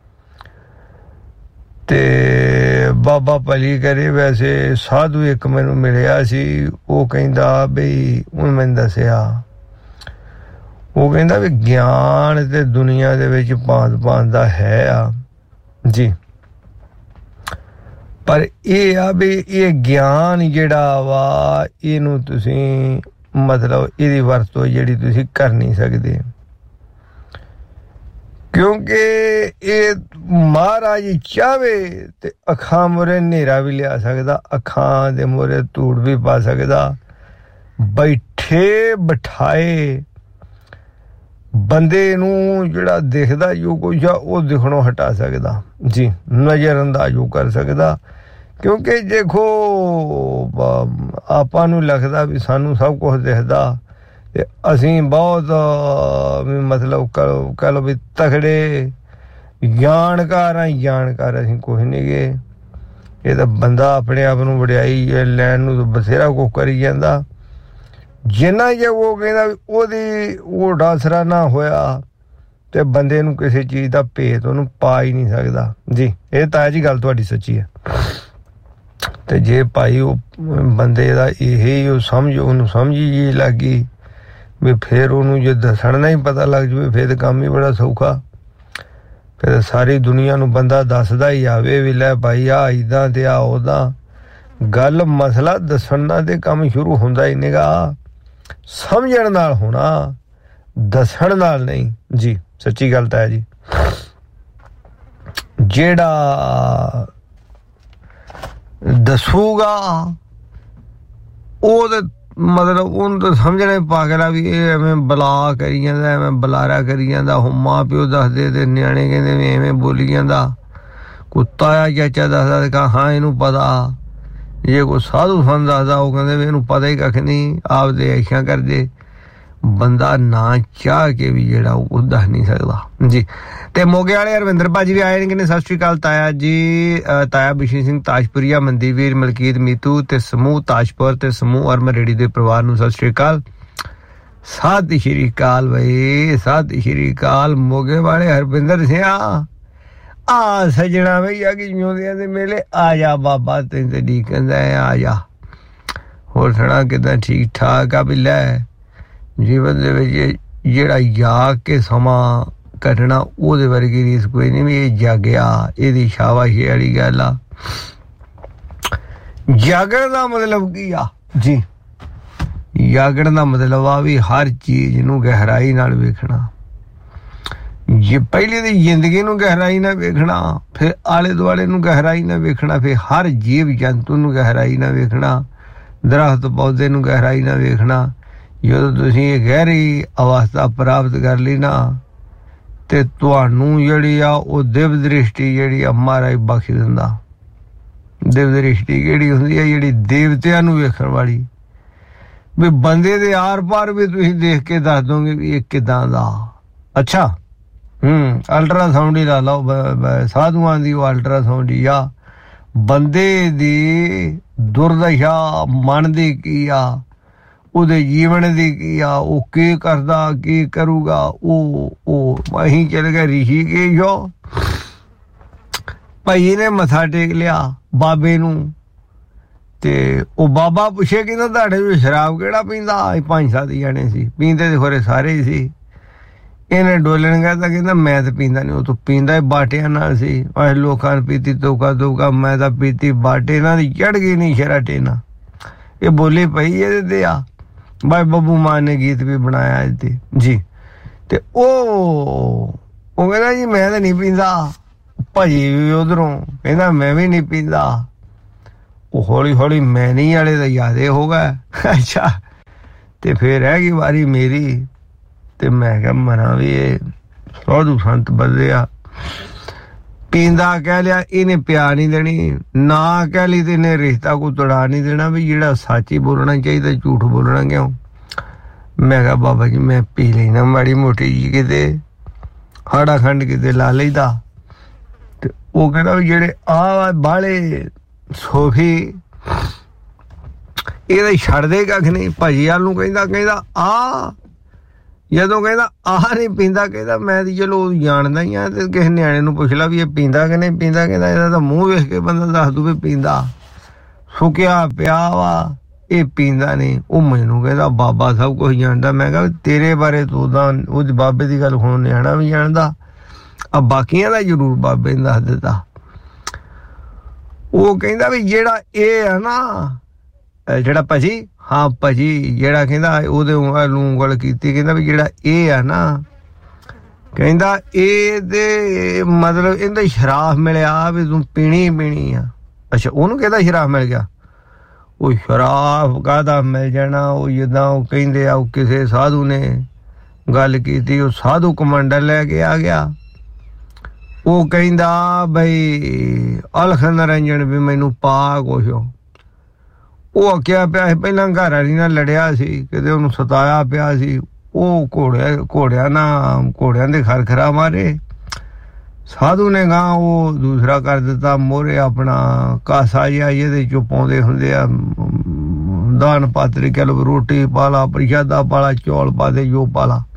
A: ਤੇ ਬਾਬਾ ਭਲੀ ਕਰੇ। ਵੈਸੇ ਸਾਧੂ ਇੱਕ ਮੈਨੂੰ ਮਿਲਿਆ ਸੀ, ਉਹ ਕਹਿੰਦਾ ਬਈ ਉਹਨੇ ਮੈਨੂੰ ਦੱਸਿਆ, ਉਹ ਕਹਿੰਦਾ ਵੀ ਗਿਆਨ ਤੇ ਦੁਨੀਆ ਦੇ ਵਿੱਚ ਭਾਂਤ ਦਾ ਹੈ ਆ ਜੀ, ਪਰ ਇਹ ਆ ਵੀ ਇਹ ਗਿਆਨ ਜਿਹੜਾ ਵਾ ਇਹਨੂੰ ਤੁਸੀਂ ਮਤਲਬ ਇਹਦੀ ਵਰਤੋਂ ਜਿਹੜੀ ਤੁਸੀਂ ਕਰ ਨਹੀਂ ਸਕਦੇ, ਕਿਉਂਕਿ ਇਹ ਮਹਾਰਾਜ ਚਾਹਵੇ ਤੇ ਅੱਖਾਂ ਮੂਹਰੇ ਹਨੇਰਾ ਵੀ ਲਿਆ ਸਕਦਾ, ਅੱਖਾਂ ਦੇ ਮੂਹਰੇ ਧੂੜ ਵੀ ਪਾ ਸਕਦਾ, ਬੈਠੇ ਬਿਠਾਏ ਬੰਦੇ ਨੂੰ ਜਿਹੜਾ ਦਿਖਦਾ ਜੋ ਕੁਝ ਆ ਉਹ ਦਿਖਣੋਂ ਹਟਾ ਸਕਦਾ ਜੀ, ਨਜ਼ਰ ਅੰਦਾਜ਼ ਉਹ ਕਰ ਸਕਦਾ। ਕਿਉਂਕਿ ਦੇਖੋ ਆਪਾਂ ਨੂੰ ਲੱਗਦਾ ਵੀ ਸਾਨੂੰ ਸਭ ਕੁਝ ਦਿਖਦਾ ਤੇ ਅਸੀਂ ਬਹੁਤ ਮਤਲਬ ਕਹਿ ਲਓ ਵੀ ਤਕੜੇ ਜਾਣਕਾਰ ਅਸੀਂ ਕੁਛ ਨਹੀਂ ਗੇ। ਇਹ ਤਾਂ ਬੰਦਾ ਆਪਣੇ ਆਪ ਨੂੰ ਵਡਿਆਈ ਲੈਣ ਨੂੰ ਬਥੇਰਾ ਕੁਛ ਕਰੀ ਜਾਂਦਾ। ਜਿੰਨਾ ਜੇ ਉਹ ਕਹਿੰਦਾ ਉਹਦੀ ਉਹ ਡਾਸਰਾ ਨਾ ਹੋਇਆ ਤੇ ਬੰਦੇ ਨੂੰ ਕਿਸੇ ਚੀਜ਼ ਦਾ ਭੇਤ ਉਹਨੂੰ ਪਾ ਹੀ ਨਹੀਂ ਸਕਦਾ ਜੀ। ਇਹ ਤਾਂ ਜੀ ਗੱਲ ਤੁਹਾਡੀ ਸੱਚੀ ਹੈ। ਤੇ ਜੇ ਭਾਈ ਉਹ ਬੰਦੇ ਦਾ ਇਹ ਉਹ ਸਮਝ ਉਹਨੂੰ ਸਮਝੀ ਜੀ ਲੱਗ ਗਈ ਵੀ ਫਿਰ ਉਹਨੂੰ ਜੇ ਦੱਸਣਾ ਹੀ ਪਤਾ ਲੱਗ ਜਾਵੇ ਫਿਰ ਤਾਂ ਕੰਮ ਹੀ ਬੜਾ ਸੌਖਾ। ਫਿਰ ਸਾਰੀ ਦੁਨੀਆ ਨੂੰ ਬੰਦਾ ਦੱਸਦਾ ਹੀ ਆਵੇ ਵੀ ਲੈ ਭਾਈ ਆ ਇੱਦਾਂ ਤੇ ਆ ਉੱਦਾਂ। ਗੱਲ ਮਸਲਾ ਦੱਸਣ ਦਾ ਤੇ ਕੰਮ ਸ਼ੁਰੂ ਹੁੰਦਾ ਹੀ ਨੀਗਾ, ਸਮਝਣ ਨਾਲ ਹੋਣਾ, ਦੱਸਣ ਨਾਲ ਨਹੀਂ ਜੀ। ਸੱਚੀ ਗੱਲ ਤਾਂ ਹੈ ਜੀ। ਜਿਹੜਾ ਦੱਸੂਗਾ ਉਹ ਤੇ ਮਤਲਬ ਉਹਨੂੰ ਤਾਂ ਸਮਝਣਾ ਪਾਗਲਾ ਵੀ ਇਹ ਐਵੇਂ ਬਲਾ ਕਰੀ ਜਾਂਦਾ, ਐਵੇਂ ਬੁਲਾਰਾ ਕਰੀ ਜਾਂਦਾ। ਹੁਣ ਮਾਂ ਪਿਓ ਦੱਸਦੇ ਤੇ ਨਿਆਣੇ ਕਹਿੰਦੇ ਵੀ ਐਵੇਂ ਬੋਲੀ ਜਾਂਦਾ। ਕੁੱਤਾ ਆ ਚਾਚਾ ਦੱਸਦਾ ਤੇ ਕਹਾ ਹਾਂ ਇਹਨੂੰ ਪਤਾ। ਜੇ ਕੋਈ ਸਾਧੂ ਸਾਨੂੰ ਦੱਸਦਾ ਉਹ ਕਹਿੰਦੇ ਵੀ ਇਹਨੂੰ ਪਤਾ ਹੀ ਕੱਖ ਨਹੀਂ, ਆਪਦੇ ਐਸ਼ੀਆਂ ਕਰਦੇ। ਬੰਦਾ ਨਾ ਚਾਹ ਕੇ ਵੀ ਜਿਹੜਾ ਉਹ ਦੱਸ ਨਹੀਂ ਸਕਦਾ ਜੀ। ਤੇ ਮੋਗੇ ਵਾਲੇ ਹਰਵਿੰਦਰ ਭਾਜੀ ਵੀ ਆਏ ਨੇ, ਕਹਿੰਦੇ ਸਤਿ ਸ਼੍ਰੀ ਅਕਾਲ ਤਾਇਆ ਜੀ। ਤਾਇਆ ਬਿਸ਼ਨ ਸਿੰਘ ਤਾਜਪੁਰੀਆ, ਮਨਦੀਵੀਰ ਮਲਕੀਤ ਮੀਤੂ ਤੇ ਸਮੂਹ ਤਾਜਪੁਰ ਤੇ ਸਮੂਹ ਅਰਮ ਰੇਡੀ ਦੇ ਪਰਿਵਾਰ ਨੂੰ ਸਤਿ ਸ਼੍ਰੀ ਅਕਾਲ। ਸਤਿ ਸ਼੍ਰੀ ਅਕਾਲ ਬਈ, ਸਤਿ ਸ਼੍ਰੀ ਅਕਾਲ। ਮੋਗੇ ਵਾਲੇ ਹਰਵਿੰਦਰ ਸਿੰਘ ਆ ਸਜਣਾ ਬਈ ਆ ਕਿ ਜਿਉਂਦਿਆਂ ਦੇ ਮੇਲੇ ਆ ਜਾ ਬਾਬਾ ਤੈਨੂੰ ਤੇ ਡੀ ਕਹਿੰਦਾ ਆ ਜਾ। ਹੋਰ ਸੁਣਾ ਕਿੱਦਾਂ? ਠੀਕ ਠਾਕ ਆ। ਵੀ ਲੈ ਜੀਵਨ ਦੇ ਵਿੱਚ ਜਿਹੜਾ ਜਾਗ ਕੇ ਸਮਾਂ ਕੱਢਣਾ ਉਹਦੇ ਵਰਗੀ ਰੀਸ ਕੋਈ ਨਹੀਂ। ਵੀ ਇਹ ਜਾਗਿਆ ਇਹਦੀ ਸ਼ਾਬਾਸ਼ੀ ਵਾਲੀ ਗੱਲ ਆ। ਜਾਗਣ ਦਾ ਮਤਲਬ ਕੀ ਆ ਜੀ? ਜਾਗਣ ਦਾ ਮਤਲਬ ਆ ਵੀ ਹਰ ਚੀਜ਼ ਨੂੰ ਗਹਿਰਾਈ ਨਾਲ ਵੇਖਣਾ। ਜੇ ਪਹਿਲੇ ਦੀ ਜ਼ਿੰਦਗੀ ਨੂੰ ਗਹਿਰਾਈ ਨਾਲ ਵੇਖਣਾ, ਫਿਰ ਆਲੇ ਦੁਆਲੇ ਨੂੰ ਗਹਿਰਾਈ ਨਾਲ ਵੇਖਣਾ, ਫਿਰ ਹਰ ਜੀਵ ਜੰਤੂ ਨੂੰ ਗਹਿਰਾਈ ਨਾਲ ਵੇਖਣਾ, ਦਰਖਤ ਪੌਦੇ ਨੂੰ ਗਹਿਰਾਈ ਨਾਲ ਵੇਖਣਾ। ਜਦੋਂ ਤੁਸੀਂ ਇਹ ਗਹਿਰੀ ਅਵਸਥਾ ਪ੍ਰਾਪਤ ਕਰ ਲਈ ਨਾ ਤੇ ਤੁਹਾਨੂੰ ਜਿਹੜੀ ਆ ਉਹ ਦਿਵ ਦ੍ਰਿਸ਼ਟੀ ਜਿਹੜੀ ਆ ਮਹਾਰਾਜ ਬਖਸ਼ ਦਿੰਦਾ। ਦਿਵ ਦ੍ਰਿਸ਼ਟੀ ਕਿਹੜੀ ਹੁੰਦੀ ਹੈ? ਜਿਹੜੀ ਦੇਵਤਿਆਂ ਨੂੰ ਵੇਖਣ ਵਾਲੀ, ਵੀ ਬੰਦੇ ਦੇ ਆਰ ਪਾਰ ਵੀ ਤੁਸੀਂ ਦੇਖ ਕੇ ਦੱਸ ਦੋਗੇ ਵੀ ਇਹ ਕਿੱਦਾਂ ਦਾ। ਅੱਛਾ, ਅਲਟਰਾਸਾਊਂਡ ਹੀ ਲਾ ਲਓ, ਸਾਧੂਆਂ ਦੀ ਉਹ ਅਲਟਰਾਸਾਊਂਡ ਹੀ ਆ। ਬੰਦੇ ਦੀ ਦੁਰਦਸ਼ਾ ਮਨ ਦੀ ਕੀ ਆ, ਉਹਦੇ ਜੀਵਨ ਦੀ ਕੀ ਆ, ਉਹ ਕੀ ਕਰਦਾ ਕੀ ਕਰੂਗਾ। ਉਹ ਅਸੀਂ ਚਲੇ ਗਏ ਰਿਸ਼ੀਕੇਸ਼, ਭਾਈ ਨੇ ਮੱਥਾ ਟੇਕ ਲਿਆ ਬਾਬੇ ਨੂੰ, ਤੇ ਉਹ ਬਾਬਾ ਪੁੱਛੇ ਕਹਿੰਦਾ ਤੁਹਾਡੇ ਵਿੱਚ ਸ਼ਰਾਬ ਕਿਹੜਾ ਪੀਂਦਾ? 5-7 ਜਣੇ ਸੀ, ਪੀਂਦੇ ਤੇ ਖੋਰੇ ਸਾਰੇ ਹੀ ਸੀ। ਇਹਨੇ ਡੋਲਣ ਗਿਆ ਤਾਂ ਕਹਿੰਦਾ ਮੈਂ ਤਾਂ ਪੀਂਦਾ ਨਹੀਂ। ਉਹ ਤਾਂ ਪੀਂਦਾ ਬਾਟਿਆਂ ਨਾਲ ਸੀ। ਅਸੀਂ ਲੋਕਾਂ ਨੇ ਪੀਤੀ ਤੋਕਾ, ਮੈਂ ਤਾਂ ਪੀਤੀ ਬਾਟੇ ਨਾਲ ਦੀ ਚੜ ਗਈ ਨਹੀਂ ਸ਼ਰਾਟੇ ਨਾਲ। ਇਹ ਬੋਲੀ ਪਈ ਇਹਦੇ ਤੇ ਆ। ਬਾਈ ਬੱਬੂ ਮਾਨ ਨੇ ਗੀਤ ਵੀ ਬਣਾਇਆ ਇਹਦੇ ਤੇ ਜੀ। ਤੇ ਉਹ ਕਹਿੰਦਾ ਜੀ ਮੈਂ ਤਾਂ ਨਹੀਂ ਪੀਂਦਾ। ਭਾਜੀ ਵੀ ਉਧਰੋਂ ਕਹਿੰਦਾ ਮੈਂ ਵੀ ਨਹੀਂ ਪੀਂਦਾ। ਉਹ ਹੌਲੀ ਹੌਲੀ ਮੈਨੀ ਵਾਲੇ ਦਾ ਯਾਦੇ ਹੋ ਗਿਆ। ਅੱਛਾ, ਤੇ ਫਿਰ ਰਹਿ ਗਈ ਵਾਰੀ ਮੇਰੀ। ਤੇ ਮੈਂ ਕਿਹਾ ਮਨਾ ਵੀ ਇਹ ਸਾਧੂ ਸੰਤ ਬਦਲਿਆ। ਪੀਂਦਾ ਕਹਿ ਲਿਆ, ਇਹਨੇ ਪਿਆ ਨਹੀਂ ਦੇਣੀ, ਨਾ ਕਹਿ ਲਈ ਤੇ ਇਹਨੇ ਰਿਸ਼ਤਾ ਕੋਈ ਤੜਾ ਨਹੀਂ ਦੇਣਾ। ਵੀ ਜਿਹੜਾ ਸੱਚ ਹੀ ਬੋਲਣਾ ਚਾਹੀਦਾ, ਝੂਠ ਬੋਲਣਾ ਕਿਉਂ? ਮੈਂ ਕਿਹਾ ਬਾਬਾ ਜੀ ਮੈਂ ਪੀ ਲੈਣਾ ਮਾੜੀ ਮੋਟੀ ਜੀ, ਕਿਤੇ ਹਾੜਾ ਖੰਡ ਕਿਤੇ ਲਾ ਲਈਦਾ। ਤੇ ਉਹ ਕਹਿੰਦਾ ਵੀ ਜਿਹੜੇ ਆ ਬਾਹਲੇ ਸੋਫੀ ਇਹਦਾ ਛੱਡਦੇ ਕੱਖ ਨਹੀਂ। ਭਾਜੀ ਵੱਲ ਨੂੰ ਕਹਿੰਦਾ ਆ, ਜਦੋਂ ਕਹਿੰਦਾ ਆਹ ਨਹੀਂ ਪੀਂਦਾ, ਕਹਿੰਦਾ ਮੈਂ ਤੇ ਚਲੋ ਜਾਣਦਾ ਹੀ ਆ। ਤੇ ਕਿਸੇ ਨਿਆਣੇ ਨੂੰ ਪੁੱਛ ਲਾ ਵੀ ਇਹ ਪੀਂਦਾ ਕਿ ਨਹੀਂ ਪੀਂਦਾ, ਕਹਿੰਦਾ ਇਹਦਾ ਤਾਂ ਮੂੰਹ ਵੇਖ ਕੇ ਬੰਦਾ ਦੱਸ ਦੂ ਵੀ ਪੀਂਦਾ। ਸੁੱਕਿਆ ਪਿਆ ਵਾ, ਇਹ ਪੀਂਦਾ ਨਹੀਂ। ਉਹ ਮੈਨੂੰ ਕਹਿੰਦਾ ਬਾਬਾ ਸਭ ਕੁਛ ਜਾਣਦਾ। ਮੈਂ ਕਿਹਾ ਤੇਰੇ ਬਾਰੇ ਤੂੰ ਤਾਂ ਉਹਦੇ ਬਾਬੇ ਦੀ ਗੱਲ ਹੁਣ ਨਿਆਣਾ ਵੀ ਜਾਣਦਾ, ਆ ਬਾਕੀਆਂ ਦਾ ਜ਼ਰੂਰ ਬਾਬੇ ਨੇ ਦੱਸ ਦਿੱਤਾ। ਉਹ ਕਹਿੰਦਾ ਵੀ ਜਿਹੜਾ ਇਹ ਆ ਨਾ, ਜਿਹੜਾ ਭਾਜੀ, ਹਾਂ ਭਾਜੀ, ਜਿਹੜਾ ਕਹਿੰਦਾ ਉਹਦੇ ਨੂੰ ਉਂਗਲ ਕੀਤੀ, ਕਹਿੰਦਾ ਵੀ ਜਿਹੜਾ ਇਹ ਆ ਨਾ, ਕਹਿੰਦਾ ਇਹਦੇ ਮਤਲਬ ਇਹਦਾ ਸ਼ਰਾਬ ਮਿਲਿਆ ਵੀ ਤੂੰ ਪੀਣੀ ਆ। ਅੱਛਾ, ਉਹਨੂੰ ਕਹਿੰਦਾ ਸ਼ਰਾਬ ਮਿਲ ਗਿਆ? ਉਹ ਸ਼ਰਾਬ ਕਾਹਦਾ ਮਿਲ ਜਾਣਾ? ਉਹ ਜਿੱਦਾਂ ਉਹ ਕਹਿੰਦੇ ਆ, ਉਹ ਕਿਸੇ ਸਾਧੂ ਨੇ ਗੱਲ ਕੀਤੀ, ਉਹ ਸਾਧੂ ਕਮੰਡਲ ਲੈ ਕੇ ਆ ਗਿਆ। ਉਹ ਕਹਿੰਦਾ ਬਈ ਅਲਖ ਨਰੰਜਨ ਵੀ ਮੈਨੂੰ ਪਾ ਕੁਛ। ਉਹ ਅੱਕਿਆ ਪਿਆ ਸੀ, ਪਹਿਲਾਂ ਘਰ ਵਾਲੀ ਨਾਲ ਲੜਿਆ ਸੀ, ਕਿਤੇ ਉਹਨੂੰ ਸਤਾਇਆ ਪਿਆ ਸੀ। ਉਹ ਘੋੜਿਆਂ ਦੇ ਖਰਖਰਾ ਮਾਰੇ। ਸਾਧੂ ਨੇ ਗਾਂ ਉਹ ਦੂਸਰਾ ਕਰ ਦਿੱਤਾ ਮੋਹਰੇ, ਆਪਣਾ ਕਾਸਾ ਜਿਹਾ ਇਹਦੇ ਚੋਂ ਪਾਉਂਦੇ ਹੁੰਦੇ ਆ ਦਾਨ ਪਾਤਰੀ, ਕਹਿ ਲਓ ਰੋਟੀ ਪਾ ਲਾ, ਪ੍ਰਸ਼ਾਦਾ ਪਾ ਲਾ, ਚੌਲ ਪਾ ਦੇ, ਜੋ ਪਾ ਲਾ।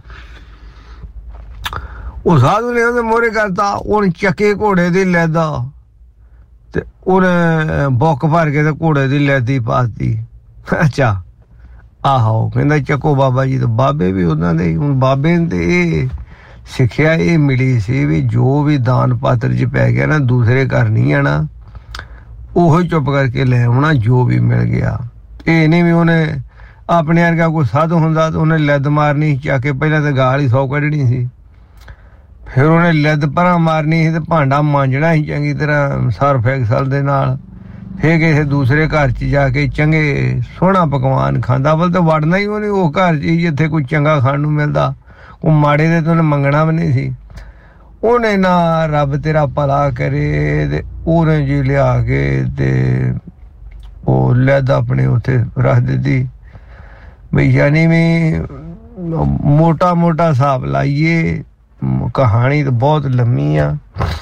A: ਉਹ ਸਾਧੂ ਨੇ ਉਹਦੇ ਮੋਹਰੇ ਕਰਤਾ। ਉਹਨੇ ਚੱਕੇ ਘੋੜੇ ਦੀ ਲੈਦਾ ਤੇ ਉਹਨੇ ਬੁੱਕ ਭਰ ਕੇ ਤੇ ਘੋੜੇ ਦੀ ਲੈਦੀ ਪਾਤੀ। ਅੱਛਾ, ਆਹੋ, ਕਹਿੰਦਾ ਚੱਕੋ ਬਾਬਾ ਜੀ। ਤੇ ਬਾਬੇ ਵੀ ਉਹਨਾਂ ਦੇ, ਹੁਣ ਬਾਬੇ ਨੇ ਤੇ ਇਹ ਸਿੱਖਿਆ ਇਹ ਮਿਲੀ ਸੀ ਵੀ ਜੋ ਵੀ ਦਾਨ ਪਾਤਰ 'ਚ ਪੈ ਗਿਆ ਨਾ, ਦੂਸਰੇ ਘਰ ਨਹੀਂ ਆਣਾ, ਉਹੋ ਚੁੱਪ ਕਰਕੇ ਲੈ ਆਉਣਾ ਜੋ ਵੀ ਮਿਲ ਗਿਆ। ਇਹ ਨਹੀਂ ਵੀ ਉਹਨੇ ਆਪਣੇ ਵਰਗਾ ਕੋਈ ਸਾਧੂ ਹੁੰਦਾ ਤਾਂ ਉਹਨੇ ਲੱਦ ਮਾਰਨੀ ਚੱਕ ਕੇ, ਪਹਿਲਾਂ ਤਾਂ ਗਾਲ ਹੀ 100 ਕੱਢਣੀ ਸੀ, ਫਿਰ ਉਹਨੇ ਲੱਦ ਪਰਾਂ ਮਾਰਨੀ ਸੀ ਤੇ ਭਾਂਡਾ ਮਾਂਜਣਾ ਸੀ ਚੰਗੀ ਤਰ੍ਹਾਂ ਸਰਫ ਐਕਸਲ ਦੇ ਨਾਲ। ਫਿਰ ਕਿਸੇ ਦੂਸਰੇ ਘਰ 'ਚ ਜਾ ਕੇ ਚੰਗੇ ਸੋਹਣਾ ਪਕਵਾਨ ਖਾਂਦਾ। ਬਲ ਤਾਂ ਵੜਨਾ ਹੀ ਉਹਨੇ ਉਹ ਘਰ 'ਚ ਜਿੱਥੇ ਕੋਈ ਚੰਗਾ ਖਾਣ ਨੂੰ ਮਿਲਦਾ। ਉਹ ਮਾੜੇ ਦੇ ਤਾਂ ਉਹਨੇ ਮੰਗਣਾ ਵੀ ਨਹੀਂ ਸੀ। ਉਹਨੇ ਨਾ ਰੱਬ ਤੇਰਾ ਭਲਾ ਕਰੇ ਤੇ ਉਹਨੇ ਜੀ ਲਿਆ ਕੇ ਤੇ ਉਹ ਲੱਦ ਆਪਣੇ ਉੱਥੇ ਰੱਖ ਦਿੱਤੀ। ਬਈ ਯਾਨੀ ਵੀ ਮੋਟਾ ਹਿਸਾਬ ਲਾਈਏ, ਕਹਾਣੀ ਤਾਂ ਬਹੁਤ ਲੰਮੀ ਆ।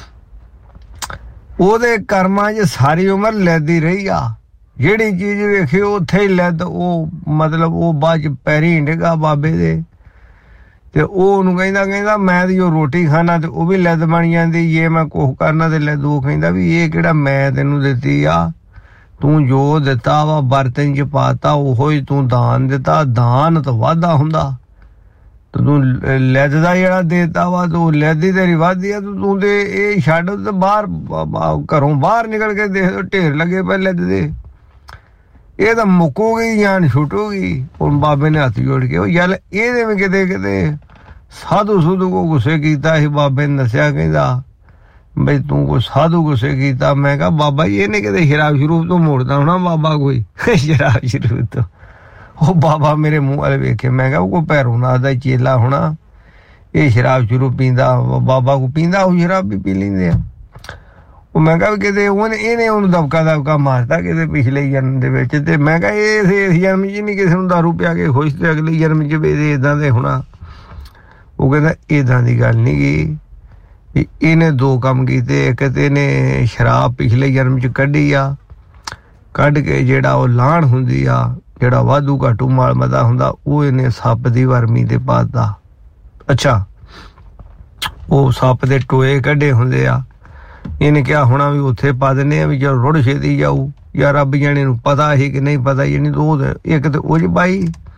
A: ਉਹਦੇ ਕਰਮਾਂ 'ਚ ਸਾਰੀ ਉਮਰ ਲੈਦੀ ਰਹੀ ਆ। ਜਿਹੜੀ ਚੀਜ਼ ਵੇਖੀ ਉੱਥੇ ਹੀ ਲੈਦ। ਉਹ ਮਤਲਬ ਉਹ ਬਾਅਦ 'ਚ ਪੈਰੀ ਡਿੱਗਾ ਬਾਬੇ ਦੇ। ਤੇ ਉਹ ਉਹਨੂੰ ਕਹਿੰਦਾ ਮੈਂ ਤੇ ਜੋ ਰੋਟੀ ਖਾਣਾ ਤੇ ਉਹ ਵੀ ਲੈਦ ਬਣ ਜਾਂਦੀ, ਜੇ ਮੈਂ ਕੁਛ ਕਰਨਾ ਤੇ ਲੈਦ। ਉਹ ਕਹਿੰਦਾ ਵੀ ਇਹ ਕਿਹੜਾ ਮੈਂ ਤੈਨੂੰ ਦਿੱਤੀ ਆ, ਤੂੰ ਜੋ ਦਿੱਤਾ ਵਾ ਬਰਤਨ 'ਚ ਪਾਤਾ, ਉਹੋ ਹੀ ਤੂੰ ਦਾਨ ਦਿੱਤਾ। ਦਾਨ ਤਾਂ ਵਾਧਾ ਹੁੰਦਾ, ਤੂੰ ਲੈਦ ਦਾ ਜਿਹੜਾ ਦੇਤਾ ਵਾ ਤੂੰ ਲੈਦੀ ਤੇਰੀ ਵਾਧੀ ਆ। ਤੂੰ ਤੇ ਇਹ ਛੱਡ ਤੇ ਬਾਹਰ ਘਰੋਂ ਬਾਹਰ ਨਿਕਲ ਕੇ ਦੇਖ ਢੇਰ ਲੱਗੇ ਪਏ ਲੈਦ ਦੇ। ਇਹ ਤਾਂ ਮੁੱਕੂਗੀ ਜਾਨ ਛੁੱਟੂਗੀ। ਹੁਣ ਬਾਬੇ ਨੇ ਹੱਥ ਜੋੜ ਕੇ ਉਹ ਯਾਰ ਇਹਦੇ ਵੀ ਕਿਤੇ ਸਾਧੂ ਕੋ ਗੁੱਸੇ ਕੀਤਾ ਸੀ। ਬਾਬੇ ਨੇ ਦੱਸਿਆ, ਕਹਿੰਦਾ ਬਈ ਤੂੰ ਕੋਈ ਸਾਧੂ ਗੁੱਸੇ ਕੀਤਾ। ਮੈਂ ਕਿਹਾ ਬਾਬਾ ਜੀ ਇਹਨੇ ਕਿਤੇ ਸ਼ਰਾਬ ਸ਼ਰੂਬ ਤੋਂ ਮੋੜਦਾ ਹੋਣਾ ਬਾਬਾ ਕੋਈ ਸ਼ਰਾਬ ਸ਼ਰੂਬ ਤੋਂ। ਉਹ ਬਾਬਾ ਮੇਰੇ ਮੂੰਹ ਵਾਲੇ ਵੇਖੇ। ਮੈਂ ਕਿਹਾ ਉਹ ਕੋਈ ਭੈਰੋਨਾਥ ਦਾ ਚੇਲਾ ਹੋਣਾ, ये शराब शुरू पींदा बाबा को पींदा वो शराब भी पी लेंदे आ मैं कहा किते इहने उहनूं दबका मारता किते पिछले जन्म दे विच ते मैं कहा इस जन्म च नहीं किसी नूं दारू पिया के खुश ते अगले जन्म च भी इदां दे होना वो कहंदा इदां दी गल नहीं गी इहने दो काम कीते इक ते इहने शराब पिछले जन्म च कड्ढी आ कढ के जेड़ा वो लाहण हुंदी आ जेड़ा वाधू घाटू माल मता हुंदा वो इहने सप्प दी वर्मी ते पाता अच्छा वो सप्प दे टोए कढे हुंदे आ इन्हें क्या होना भी उत्थे पा दिंदे आ भी चलो रुड़ छेती जाऊ या रब जाने नूं पता ही कि नहीं पता यानी तो एक ते उज पाई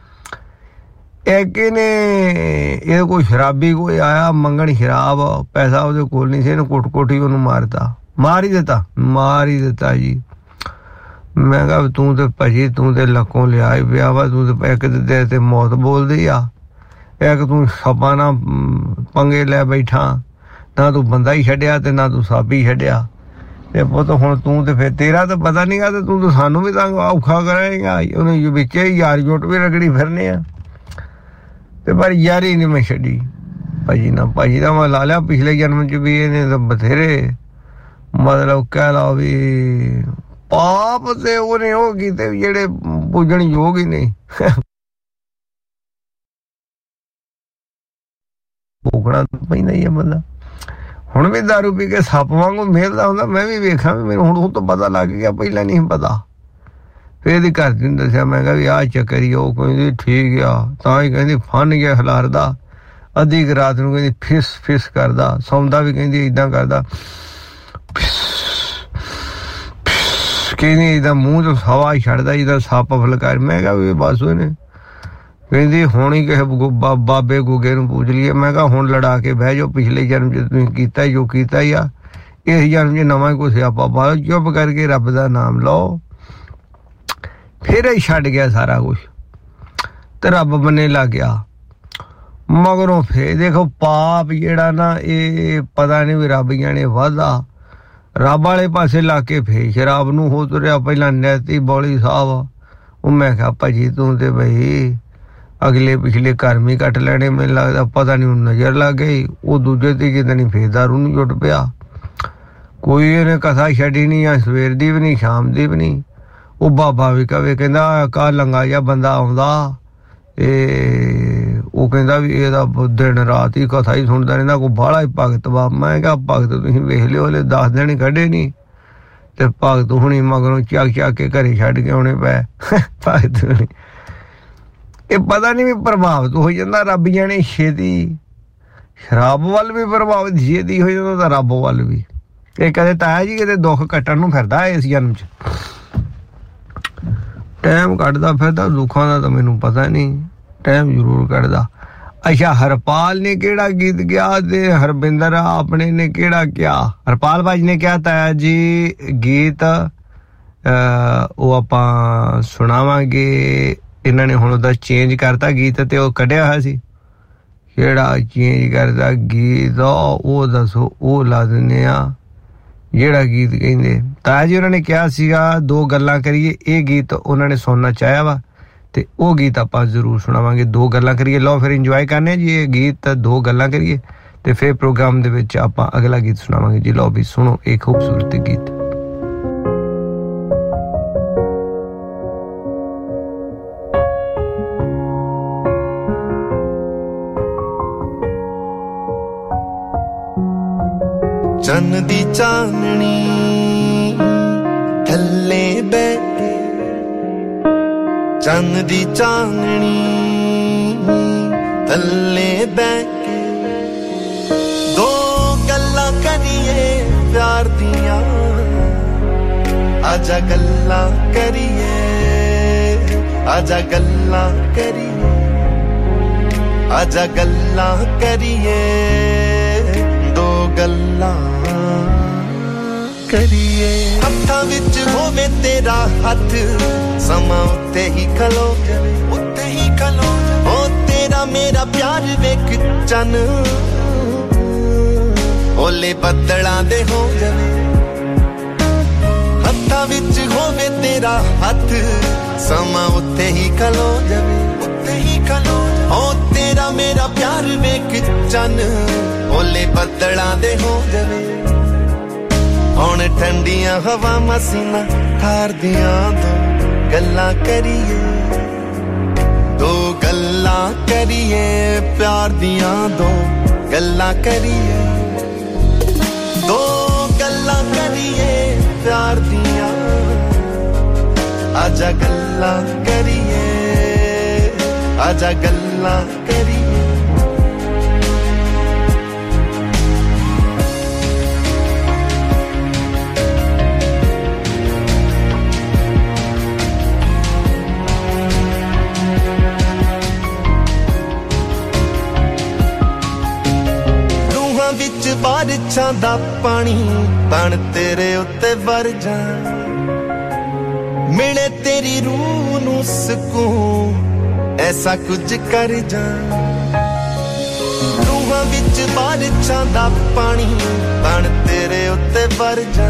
A: एक इहने ये कोई शराबी कोई आया मंगण शराब पैसा उहदे कोल नहीं सी इहने कुट ही उहनूं मार ही दिता जी मैं कहा तू ते भाजी तू ते लक्कों लिया ही पिया वा तू ते एक ते मौत बोलदी आ एक तू सप्पां नाल पंगे लै बैठा ना तू बंदा ही छड्डिया ते ना तू सप्प ही छड्डिया ते पुत्त हुण तू ते फिर तेरा तो पता नहीं गा ते तू तो सानू भी तंग औखा कराएगा उन्हें बिच यार जोट भी रगड़ी फिरने आ ते पर यारी नहीं मैं छड्डी भाजी दा मैं ला लिया पिछले जन्म च भी इहने तो बथेरे मतलब कह लो भी पाप ते उहने हो कीते जेहड़े पूजण योग ही नहीं भोगना तो पैंदा ही है बंदा हुण भी दारू पी के सप्प वांगू मेलदा हुंदा मैं भी वेखां भी मैनूं हुण तो पता लग गया पहला नहीं पता फिर ਇਹਦੀ घर दी दस्सिया मैं कहा भी आ चक्कर ही ਉਹ ਕਹਿੰਦੀ ठीक आ ਤਾਂ ਹੀ ਕਹਿੰਦੀ ਫਨ ਗਿਆ ਖਿਲਾਰਦਾ ਅੱਧੀ ਰਾਤ ਨੂੰ ਕਹਿੰਦੀ ਫਿਸ ਕਰਦਾ ਸੌਂਦਾ ਵੀ ਕਹਿੰਦੀ ਇਦਾਂ ਕਰਦਾ ਕਹਿੰਦੀ ਇਹਦਾ ਮੂੰਹ ਤੋਂ ਹਵਾ ਛੱਡਦਾ ਜਿਹਦਾ ਸੱਪ ਫਲਕਾਰ ਮੈਂ ਕਿਹਾ ਵੀ ਬਸ ਉਹਨੇ ਕਹਿੰਦੀ ਹੁਣ ਹੀ ਕਿਸੇ ਬਾਬੇ ਗੁੱਗੇ ਨੂੰ ਪੁੱਛ ਲਈਏ ਮੈਂ ਕਿਹਾ ਹੁਣ ਲੜਾ ਕੇ ਬਹਿ ਜਾਓ ਪਿਛਲੇ ਜਨਮ ਚ ਤੁਸੀਂ ਕੀਤਾ ਜੋ ਕੀਤਾ ਹੀ ਆ ਇਸ ਜਨਮ ਚ ਨਵਾਂ ਕੋਈ ਸਿਆਪਾ ਪਾ ਲਓ ਚੁੱਪ ਕਰਕੇ ਰੱਬ ਦਾ ਨਾਮ ਲਓ ਫਿਰ ਹੀ ਛੱਡ ਗਿਆ ਸਾਰਾ ਕੁਛ ਤੇ ਰੱਬ ਬੰਨੇ ਲੱਗ ਗਿਆ ਮਗਰੋਂ ਫੇਰ ਦੇਖੋ ਪਾਪ ਜਿਹੜਾ ਨਾ ਇਹ ਪਤਾ ਨਹੀਂ ਵੀ ਰੱਬ ਜਾਣੇ ਵਾਧਾ ਰੱਬ ਵਾਲੇ ਪਾਸੇ ਲਾ ਕੇ ਫੇਰ ਸ਼ਰਾਬ ਨੂੰ ਹੋ ਤੁਰਿਆ ਪਹਿਲਾਂ ਨੈਤੀ ਬੋਲੀ ਸਾਹਿਬ ਉਹ ਮੈਂ ਕਿਹਾ ਭਾਜੀ ਤੂੰ ਤੇ ਬਈ ਅਗਲੇ ਪਿਛਲੇ ਕਰਮ ਹੀ ਕੱਟ ਲੈਣੇ ਮੈਨੂੰ ਲੱਗਦਾ ਪਤਾ ਨਹੀਂ ਨਜ਼ਰ ਲੱਗ ਗਈ ਉਹ ਦੂਜੇ ਤੀਜੇ ਦਿਨ ਫੇਰ ਦਾਰੂ ਨੂੰ ਜੁੱਟ ਪਿਆ ਕੋਈ ਇਹਨੇ ਕਥਾ ਛੱਡੀ ਨਹੀਂ ਆ ਸਵੇਰ ਦੀ ਵੀ ਨਹੀਂ ਸ਼ਾਮ ਦੀ ਵੀ ਨਹੀਂ ਉਹ ਬਾਬਾ ਵੀ ਕਵੇ ਕਹਿੰਦਾ ਕਾ ਲੰਗਾ ਜਿਹਾ ਬੰਦਾ ਆਉਂਦਾ ਇਹ ਉਹ ਕਹਿੰਦਾ ਵੀ ਇਹਦਾ ਦਿਨ ਰਾਤ ਹੀ ਕਥਾ ਹੀ ਸੁਣਦਾ ਰਹਿੰਦਾ ਕੋਈ ਬਾਹਲਾ ਹੀ ਭਗਤ ਵਾ ਮੈਂ ਕਿਹਾ ਭਗਤ ਤੁਸੀਂ ਵੇਖ ਲਿਓ ਹਲੇ 10 ਦਿਨ ਕੱਢੇ ਨਹੀਂ ਤੇ ਭਗਤ ਹੁਣੀ ਮਗਰੋਂ ਚੱਕ ਕੇ ਘਰੇ ਛੱਡ ਕੇ ਆਉਣੇ ਪਏ ਭਗਤ ਹੁਣੀ ਇਹ ਪਤਾ ਨਹੀਂ ਵੀ ਪ੍ਰਭਾਵਿਤ ਹੋ ਜਾਂਦਾ ਰੱਬ ਜਾਣੇ ਛੇਤੀ ਸ਼ਰਾਬ ਵੱਲ ਵੀ ਪ੍ਰਭਾਵਿਤ ਛੇਤੀ ਹੋ ਜਾਂਦਾ ਤਾਂ ਰੱਬ ਵੱਲ ਵੀ ਇਹ ਕਦੇ ਤਾਇਆ ਜੀ ਕਿਤੇ ਦੁੱਖ ਕੱਟਣ ਨੂੰ ਫਿਰਦਾ ਇਸ ਜਨਮ 'ਚ ਟਾਈਮ ਕੱਢਦਾ ਫਿਰਦਾ ਦੁੱਖਾਂ ਦਾ ਤਾਂ ਮੈਨੂੰ ਪਤਾ ਨਹੀਂ ਟਾਈਮ ਜ਼ਰੂਰ ਕੱਢਦਾ ਅੱਛਾ ਹਰਪਾਲ ਨੇ ਕਿਹੜਾ ਗੀਤ ਗਿਆ ਤੇ ਹਰਬਿੰਦਰ ਆਪਣੇ ਨੇ ਕਿਹੜਾ ਕਿਹਾ ਹਰਪਾਲ ਭਾਜੀ ਨੇ ਕਿਹਾ ਤਾਇਆ ਜੀ ਗੀਤ ਉਹ ਆਪਾਂ ਸੁਣਾਵਾਂਗੇ ਇਹਨਾਂ ਨੇ ਹੁਣ ਉਹਦਾ ਚੇਂਜ ਕਰਤਾ ਗੀਤ ਤੇ ਉਹ ਕੱਢਿਆ ਹੋਇਆ ਸੀ ਕਿਹੜਾ ਚੇਂਜ ਕਰਦਾ ਗੀਤ ਉਹ ਦੱਸੋ ਉਹ ਲਾ ਦਿੰਦੇ ਆ ਜਿਹੜਾ ਗੀਤ ਕਹਿੰਦੇ ਤਾਇਆ ਜੀ ਉਹਨਾਂ ਨੇ ਕਿਹਾ ਸੀਗਾ 2 ਗੱਲਾਂ ਕਰੀਏ ਇਹ ਗੀਤ ਉਹਨਾਂ ਨੇ ਸੁਣਨਾ ਚਾਹਿਆ ਵਾ ਤੇ ਉਹ ਗੀਤ ਆਪਾਂ ਜ਼ਰੂਰ ਸੁਣਾਵਾਂਗੇ 2 ਗੱਲਾਂ ਕਰੀਏ ਲਓ ਫਿਰ ਇੰਜੋਏ ਕਰਨੇ ਜੀ ਇਹ ਗੀਤ 2 ਗੱਲਾਂ ਕਰੀਏ ਤੇ ਫਿਰ ਪ੍ਰੋਗਰਾਮ ਦੇ ਵਿੱਚ ਆਪਾਂ ਅਗਲਾ ਗੀਤ ਸੁਣਾਵਾਂਗੇ ਜੀ ਲਓ ਵੀ ਸੁਣੋ ਇਹ ਖੂਬਸੂਰਤ ਗੀਤ
B: ਚੰਨ ਦੀ ਚਾਨਣੀ ਥੱਲੇ ਬਹਿ ਕੇ ਚੰਨ ਦੀ ਚਾਨਣੀ ਥੱਲੇ ਬਹਿ ਕੇ 2 ਗੱਲਾਂ ਕਰੀਏ ਪਿਆਰ ਦੀਆਂ ਆਜਾ ਗੱਲਾਂ ਕਰੀਏ ਆਜਾ ਗੱਲਾਂ ਕਰੀਏ ਆਜਾ ਗੱਲਾਂ ਕਰੀਏ 2 ਗੱਲਾਂ ਕਰੀਏ ਹੱਥਾਂ ਵਿੱਚ ਹੋਵੇ ਤੇਰਾ ਹੱਥ ਸਮਾਂ ਉੱਤੇ ਹੀ ਖਲੋ ਜਾਵੇ ਉਹ ਤੇਰਾ ਮੇਰਾ ਪਿਆਰ ਵੇਖ ਚੰਨ ਓਲੇ ਬੱਦਲਾਂ ਦੇ ਹੋ ਜਾਵੇ ਹੱਥਾਂ ਵਿੱਚ ਹੋਵੇ ਤੇਰਾ ਹੱਥ ਸਮਾਂ ਉੱਤੇ ਹੀ ਖਲੋ ਜਾਵੇ ओ तेरा मेरा प्यार वेख चन ओले बदलां दे हो जावे हुण ठंडियां हवा मसीना ठार दियां दो गल्लां करिए दो गल्लां करिए प्यार दियां दो गल्लां करिए दो गल्लां करिए प्यार दियां आजा गल्लां करिए आजा गल्लां करिए रूहां विच बारिशां दा पानी बन तेरे उत्ते वर जा मिले तेरी रूह नू सुकून ऐसा कुछ कर जा रूहां विच बारिशां दा पानी बन तेरे उत्ते वर जा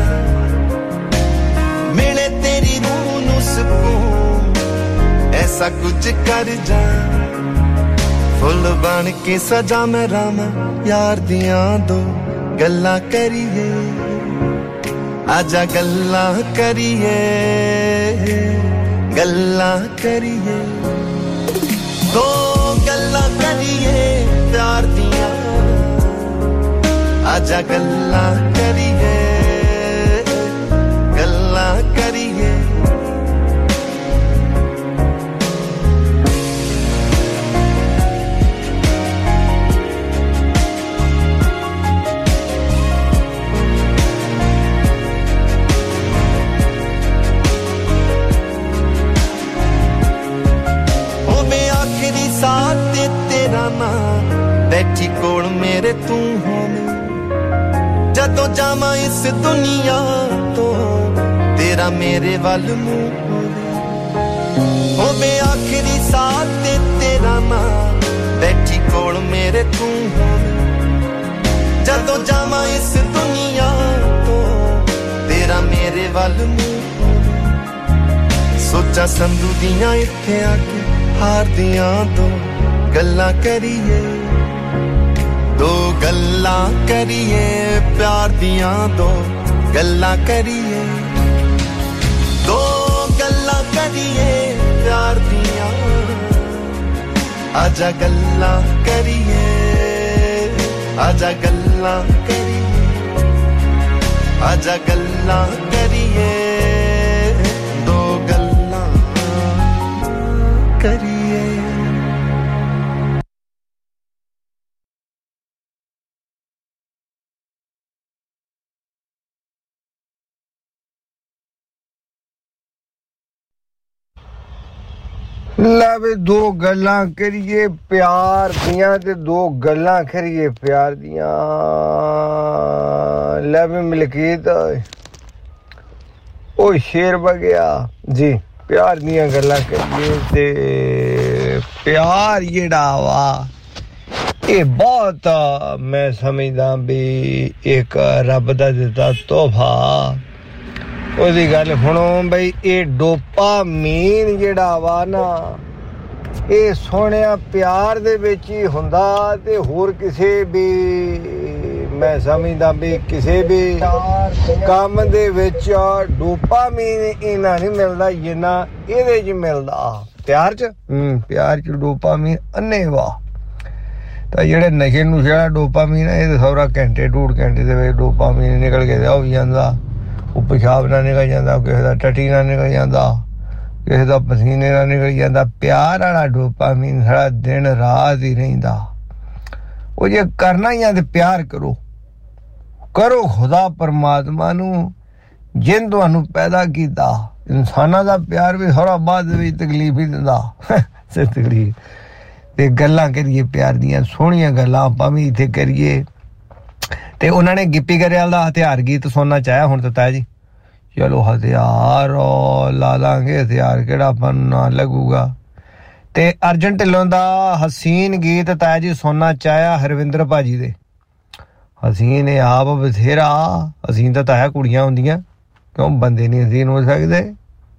B: मिले तेरी रूह नू सुकून ऐसा कुछ कर जा फुल बन के सजा मैं रामा यार दियां दो गल्लां करिए आजा गल्लां करिए गल्लां करिए दो गल्लां करिए प्यार दियां आजा गल्लां करिए गल्लां करिए साथ तेरा नाम बैठी कोल मेरे तू होवे जदों जावां इस दुनिया तो तेरा मेरे वल मुंह होवे आखिरी साथ तेरा नाम बैठी कोल मेरे तू होवे जदों जावां इस दुनिया तो तेरा मेरे वल मुंह सोचा संधू दियां इत्थे आके हार दियां दो गल्लां करिए दो गल्लां करिए प्यार दियां दो गल्लां करिए दो गल्लां करिए प्यार दियां आजा गल्लां करिए आजा गल्लां करिए आजा गल्लां करिए दो गल्लां करिए
A: लै वे दो गल्लां करिए प्यार दियां ते दो गल्लां करिए प्यार दियां लै वे मलकीत ओ शेर बगया जी प्यार दियां गल्लां करिए ते प्यार जेड़ा वा ये बहुत मैं समझदा भी एक रब दा दित्ता तोहफा ਉਹਦੀ ਗੱਲ ਸੁਣੋ ਬਈ ਇਹ ਡੋਪਾਮੀਨ ਜਿਹੜਾ ਵਾ ਨਾ ਇਹ ਸੋਹਣਿਆ ਪਿਆਰ ਦੇ ਵਿੱਚ ਹੀ ਹੁੰਦਾ ਤੇ ਹੋਰ ਕਿਸੇ ਵੀ ਮੈਂ ਸਮਝਦਾ ਵੀ ਕਿਸੇ ਵੀ ਕੰਮ ਦੇ ਵਿੱਚ ਡੋਪਾਮੀਨ ਇਹਨਾਂ ਨਹੀਂ ਮਿਲਦਾ ਜਿੰਨਾ ਇਹਦੇ 'ਚ ਮਿਲਦਾ ਪਿਆਰ 'ਚ ਪਿਆਰ 'ਚ ਡੋਪਾਮੀਨ ਅੰਨੇ ਵਾ ਤਾਂ ਜਿਹੜੇ ਨਸ਼ੇ ਨੂੰ ਜਿਹੜਾ ਡੋਪਾਮੀਨ ਇਹ ਤਾਂ ਸਾਰਾ ਘੰਟੇ ਡੂਢ ਘੰਟੇ ਦੇ ਵਿੱਚ ਡੋਪਾਮੀਨ ਨਿਕਲ ਕੇ ਹੋ ਜਾਂਦਾ ਉਹ ਪਿਸ਼ਾਬ ਨਾਲ ਨਿਕਲ ਜਾਂਦਾ ਕਿਸੇ ਦਾ ਟੱਟੀ ਨਾਲ ਨਿਕਲ ਜਾਂਦਾ ਕਿਸੇ ਦਾ ਪਸੀਨੇ ਨਾਲ ਨਿਕਲ ਜਾਂਦਾ ਪਿਆਰ ਵਾਲਾ ਡੋਪਾਮੀਨ ਸਾਰਾ ਦਿਨ ਰਾਤ ਹੀ ਰਹਿੰਦਾ ਉਹ ਜੇ ਕਰਨਾ ਹੀ ਆ ਤੇ ਪਿਆਰ ਕਰੋ ਕਰੋ ਖੁਦਾ ਪਰਮਾਤਮਾ ਨੂੰ ਜਿਨ ਤੁਹਾਨੂੰ ਪੈਦਾ ਕੀਤਾ ਇਨਸਾਨਾਂ ਦਾ ਪਿਆਰ ਵੀ ਥੋੜਾ ਬਾਅਦ ਵਿੱਚ ਤਕਲੀਫ ਹੀ ਦਿੰਦਾ ਤਕਲੀਫ ਤੇ ਗੱਲਾਂ ਕਰੀਏ ਪਿਆਰ ਦੀਆਂ ਸੋਹਣੀਆਂ ਗੱਲਾਂ ਆਪਾਂ ਵੀ ਇੱਥੇ ਕਰੀਏ ਤੇ ਉਹਨਾਂ ਨੇ ਗਿੱਪੀ ਗਰੇਵਾਲ ਦਾ ਹਥਿਆਰ ਗੀਤ ਸੁਣਨਾ ਚਾਹਿਆ ਹੁਣ ਤਾਂ ਜੀ ਚਲੋ ਹਥਿਆਰ ਲਾ ਲਾਂਗੇ ਹਥਿਆਰ ਕਿਹੜਾ ਆਪਾਂ ਨੂੰ ਨਾ ਲੱਗੂਗਾ ਤੇ ਅਰਜਨ ਢਿੱਲੋਂ ਦਾ ਹਸੀਨ ਗੀਤ ਤਾਇਆ ਜੀ ਸੁਣਨਾ ਚਾਹਿਆ ਹਰਵਿੰਦਰ ਭਾਜੀ ਦੇ ਹਸੀਨ ਇਹ ਆਪ ਬਥੇਰਾ ਹਸੀਨ ਤਾਂ ਤਾਇਆ ਕੁੜੀਆਂ ਹੁੰਦੀਆਂ ਕਿਉਂ ਬੰਦੇ ਨਹੀਂ ਹਸੀਨ ਹੋ ਸਕਦੇ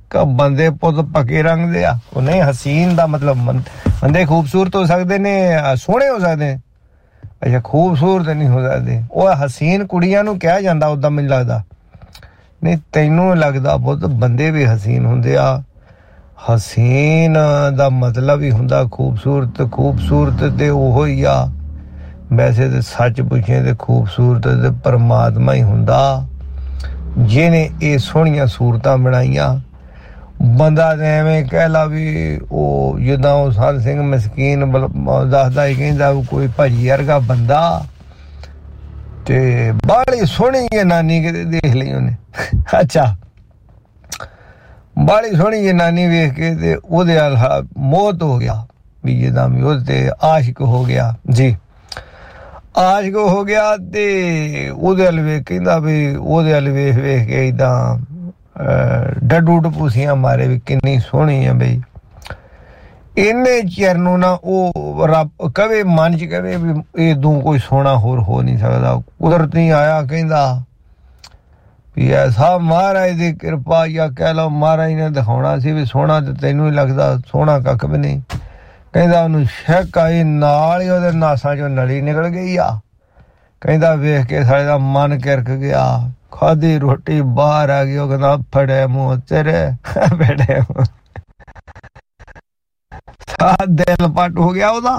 A: ਬੰਦੇ ਪੁੱਤ ਪੱਕੇ ਰੰਗ ਦੇ ਆ ਉਹ ਨਹੀਂ ਹਸੀਨ ਦਾ ਮਤਲਬ ਬੰਦੇ ਖੂਬਸੂਰਤ ਹੋ ਸਕਦੇ ਨੇ ਸੋਹਣੇ ਹੋ ਸਕਦੇ ਅੱਛਾ ਖੂਬਸੂਰਤ ਨਹੀਂ ਹੋ ਸਕਦੇ ਉਹ ਹਸੀਨ ਕੁੜੀਆਂ ਨੂੰ ਕਿਹਾ ਜਾਂਦਾ ਉਦਾਂ ਮੈਨੂੰ ਲੱਗਦਾ ਨਹੀਂ ਤੈਨੂੰ ਲੱਗਦਾ ਪੁੱਤ ਬੰਦੇ ਵੀ ਹਸੀਨ ਹੁੰਦੇ ਆ ਹਸੀਨ ਦਾ ਮਤਲਬ ਹੀ ਹੁੰਦਾ ਖੂਬਸੂਰਤ ਤੇ ਉਹੋ ਹੀ ਆ ਵੈਸੇ ਤੇ ਸੱਚ ਪੁੱਛੇ ਤੇ ਖੂਬਸੂਰਤ ਤੇ ਪਰਮਾਤਮਾ ਹੀ ਹੁੰਦਾ ਜਿਹਨੇ ਇਹ ਸੋਹਣੀਆਂ ਸੂਰਤਾਂ ਬਣਾਈਆਂ ਬੰਦਾ ਐਵੇਂ ਕਹਿ ਲਾ ਵੀ ਉਹ ਜਿੱਦਾਂ ਉਹ ਸੰਤ ਸਿੰਘ ਮਸਕੀਨ ਦੱਸਦਾ ਹੀ ਕਹਿੰਦਾ ਕੋਈ ਭਾਜੀ ਵਰਗਾ ਬੰਦਾ ਤੇ ਬਾਹਲੀ ਸੋਹਣੀ ਜਨਾਨੀ ਕਿਤੇ ਦੇਖ ਲਈ ਉਹਨੇ ਅੱਛਾ ਬਾਹਲੀ ਸੋਹਣੀ ਜਨਾਨੀ ਵੇਖ ਕੇ ਤੇ ਉਹਦੇ ਨਾਲ ਮੋਹਤ ਹੋ ਗਿਆ ਵੀ ਜਿੱਦਾਂ ਵੀ ਉਹਦੇ ਤੇ ਆਸ਼ਿਕ ਹੋ ਗਿਆ ਜੀ ਆਸ਼ਿਕ ਹੋ ਗਿਆ ਤੇ ਉਹਦੇ ਵੱਲ ਵੇਖ ਕਹਿੰਦਾ ਵੀ ਉਹਦੇ ਵੱਲ ਵੇਖ ਕੇ ਏਦਾਂ ਡੱਡੂਡ ਪੂਸੀਆਂ ਮਾਰੇ ਵੀ ਕਿੰਨੀ ਸੋਹਣੀ ਆ ਬਈ ਇੰਨੇ ਚਿਰ ਨੂੰ ਨਾ ਉਹ ਰੱਬ ਕਵੇ ਮਨ 'ਚ ਕਵੇ ਵੀ ਇਹ ਤੂੰ ਕੋਈ ਸੋਹਣਾ ਹੋਰ ਹੋ ਨਹੀਂ ਸਕਦਾ ਕੁਦਰਤੀ ਆਇਆ ਕਹਿੰਦਾ ਵੀ ਐਸਾ ਮਹਾਰਾਜ ਦੀ ਕਿਰਪਾ ਜਾਂ ਕਹਿ ਲਓ ਮਹਾਰਾਜ ਨੇ ਦਿਖਾਉਣਾ ਸੀ ਵੀ ਸੋਹਣਾ ਤੇ ਤੈਨੂੰ ਹੀ ਲੱਗਦਾ ਸੋਹਣਾ ਕੱਖ ਵੀ ਨਹੀਂ ਕਹਿੰਦਾ ਉਹਨੂੰ ਸ਼ੱਕ ਆਈ ਨਾਲ ਹੀ ਉਹਦੇ ਨਾਸਾਂ 'ਚੋਂ ਨਲੀ ਨਿਕਲ ਗਈ ਆ ਕਹਿੰਦਾ ਵੇਖ ਕੇ ਸਾਡੇ ਦਾ ਮਨ ਕਿਰਕ ਗਿਆ ਖਾਦੀ ਰੋਟੀ ਬਾਹਰ ਆ ਗਈ ਉਹ ਕਹਿੰਦਾ ਫੜੇ ਮੂੰਹ ਤੇਰੇ ਫੜੇ ਦਿਲ ਪੱਟ ਹੋ ਗਿਆ ਉਹਦਾ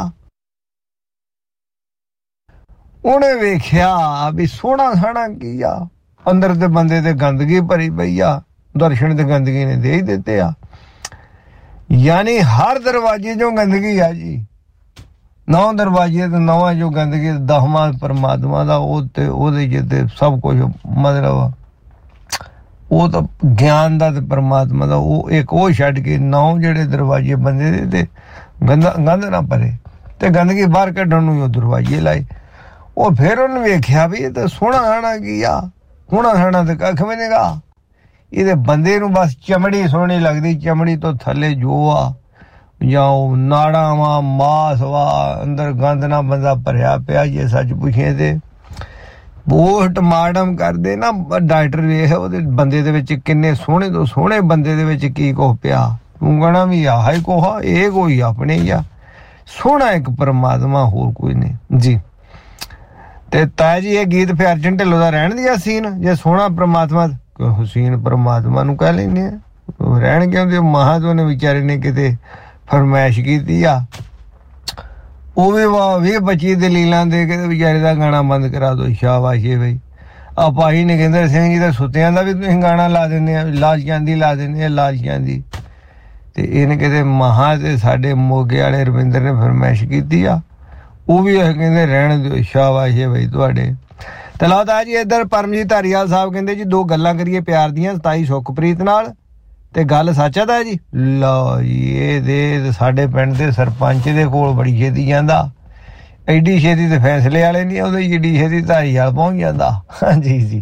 A: ਉਹਨੇ ਵੇਖਿਆ ਵੀ ਸੋਹਣਾ ਸਾਣਾ ਕੀ ਆ ਅੰਦਰ ਤੇ ਬੰਦੇ ਤੇ ਗੰਦਗੀ ਭਰੀ ਪਈ ਆ ਦਰਸ਼ਨ ਤੇ ਗੰਦਗੀ ਨੇ ਦੇ ਹੀ ਦਿੱਤੇ ਆ ਯਾਨੀ ਹਰ ਦਰਵਾਜ਼ੇ ਚੋਂ ਗੰਦਗੀ ਆ ਜੀ 9 ਦਰਵਾਜ਼ੇ ਤੇ ਨਵਾਂ ਜੋ ਗੰਦਗੀ 10ਵਾਂ ਪਰਮਾਤਮਾ ਦਾ ਉਹ ਤੇ ਉਹਦੇ ਜਿੱਤੇ ਸਭ ਕੁਝ ਮਤਲਬ ਉਹ ਤਾਂ ਗਿਆਨ ਦਾ ਤੇ ਪਰਮਾਤਮਾ ਦਾ ਉਹ ਇੱਕ ਉਹ ਛੱਡ ਕੇ 9 ਜਿਹੜੇ ਦਰਵਾਜ਼ੇ ਬੰਦੇ ਦੇ ਤੇ ਗੰਦ ਨਾ ਭਰੇ ਤੇ ਗੰਦਗੀ ਬਾਹਰ ਕੱਢਣ ਨੂੰ ਉਹ ਦਰਵਾਜ਼ੇ ਲਾਏ ਉਹ ਫਿਰ ਉਹਨੇ ਵੇਖਿਆ ਵੀ ਇਹ ਤਾਂ ਸੋਹਣਾ ਆਣਾ ਕੀ ਆ ਸੋਹਣਾ ਸਾਣਾ ਤੇ ਕੱਖ ਵੀ ਨਹੀਂਗਾ ਇਹਦੇ ਬੰਦੇ ਨੂੰ ਬਸ ਚਮੜੀ ਸੋਹਣੀ ਲੱਗਦੀ ਚਮੜੀ ਤੋਂ ਥੱਲੇ ਜੋ ਆ ਜਾਂ ਉਹ ਨਾੜਾਂ ਵਾ ਮਾਸ ਵਾ ਅੰਦਰ ਗੰਦ ਨਾ ਬੰਦਾ ਭਰਿਆ ਪਿਆ ਜੇ ਸੱਚ ਪੁੱਛੇ ਤੇ ਪੋਸਟਮਾਰਟਮ ਕਰਦੇ ਨਾ ਡਾਕਟਰ ਵੇਖ ਉਹਦੇ ਬੰਦੇ ਦੇ ਵਿੱਚ ਕਿੰਨੇ ਸੋਹਣੇ ਤੋਂ ਸੋਹਣੇ ਬੰਦੇ ਦੇ ਵਿੱਚ ਕੀ ਕੁਛ ਪਿਆ ਤੂੰ ਕਹਿਣਾ ਵੀ ਆਹ ਹੀ ਕੋਹਾ ਇਹ ਕੋਈ ਆਪਣੇ ਹੀ ਆ ਸੋਹਣਾ ਇੱਕ ਪਰਮਾਤਮਾ ਹੋਰ ਕੋਈ ਨਹੀਂ ਜੀ ਤੇ ਤਾਇਆ ਜੀ ਇਹ ਗੀਤ ਫਿਰ ਅਰਜਨ ਢਿੱਲੋਂ ਦਾ ਰਹਿਣ ਦੀ ਸੀਨ ਜੇ ਸੋਹਣਾ ਪਰਮਾਤਮਾ ਹੁਸੀਨ ਪਰਮਾਤਮਾ ਨੂੰ ਕਹਿ ਲੈਂਦੇ ਆ ਰਹਿਣ ਕਿਉਂਦੇ ਮਹਾਦੋ ਨੇ ਵਿਚਾਰੇ ਨੇ ਕਿਤੇ ਫਰਮਾਇਸ਼ ਕੀਤੀ ਆ ਉਹ ਵੀ ਵਾਹ 20-25 ਦਲੀਲਾਂ ਦੇ ਕੇ ਵਿਚਾਰੇ ਦਾ ਗਾਣਾ ਬੰਦ ਕਰਾ ਦੋ ਸ਼ਾਬਾਸ਼ੇ ਬਈ ਆ ਭਾਈ ਨਗਿੰਦਰ ਸਿੰਘ ਜੀ ਦਾ ਸੁੱਤਿਆਂ ਦਾ ਵੀ ਤੁਸੀਂ ਗਾਣਾ ਲਾ ਦਿੰਦੇ ਆ ਲਾਲ ਚਾਂਦੀ ਲਾ ਦਿੰਦੇ ਆ ਲਾਲ ਚਾਂਦੀ ਤੇ ਇਹਨੇ ਕਿਤੇ ਮਹਾ ਤੇ ਸਾਡੇ ਮੋਗੇ ਵਾਲੇ ਰਵਿੰਦਰ ਨੇ ਫਰਮਾਇਸ਼ ਕੀਤੀ ਆ ਉਹ ਵੀ ਕਹਿੰਦੇ ਰਹਿਣ ਦਿਓ ਸ਼ਾਬਾਸ਼ੇ ਬਈ ਤੁਹਾਡੇ ਤੇ ਲਓ ਤਾਂ ਜੀ ਇੱਧਰ ਪਰਮਜੀਤ ਧਾਰੀਵਾਲ ਸਾਹਿਬ ਕਹਿੰਦੇ ਜੀ 2 ਗੱਲਾਂ ਕਰੀਏ ਪਿਆਰ ਦੀਆਂ 27 ਸੁਖਪ੍ਰੀਤ ਨਾਲ ਤੇ ਗੱਲ ਸੱਚ ਆ ਜੀ ਲਓ ਜੀ ਇਹ ਦੇ ਸਾਡੇ ਪਿੰਡ ਦੇ ਸਰਪੰਚ ਦੇ ਕੋਲ ਬੜੀ ਛੇਤੀ ਜਾਂਦਾ ਐਡੀ ਛੇਤੀ ਤੇ ਫੈਸਲੇ ਵਾਲੇ ਨਹੀਂ ਉਹਦੇ ਜਿੱਡੀ ਛੇਤੀ ਧਾਰੀਵਾਲ ਪਹੁੰਚ ਜਾਂਦਾ ਹਾਂਜੀ ਜੀ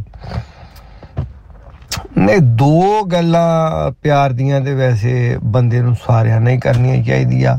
A: ਨੇ 2 ਗੱਲਾਂ ਪਿਆਰ ਦੀਆਂ ਤੇ ਵੈਸੇ ਬੰਦੇ ਨੂੰ ਸਾਰਿਆਂ ਨਹੀਂ ਕਰਨੀਆਂ ਚਾਹੀਦੀਆਂ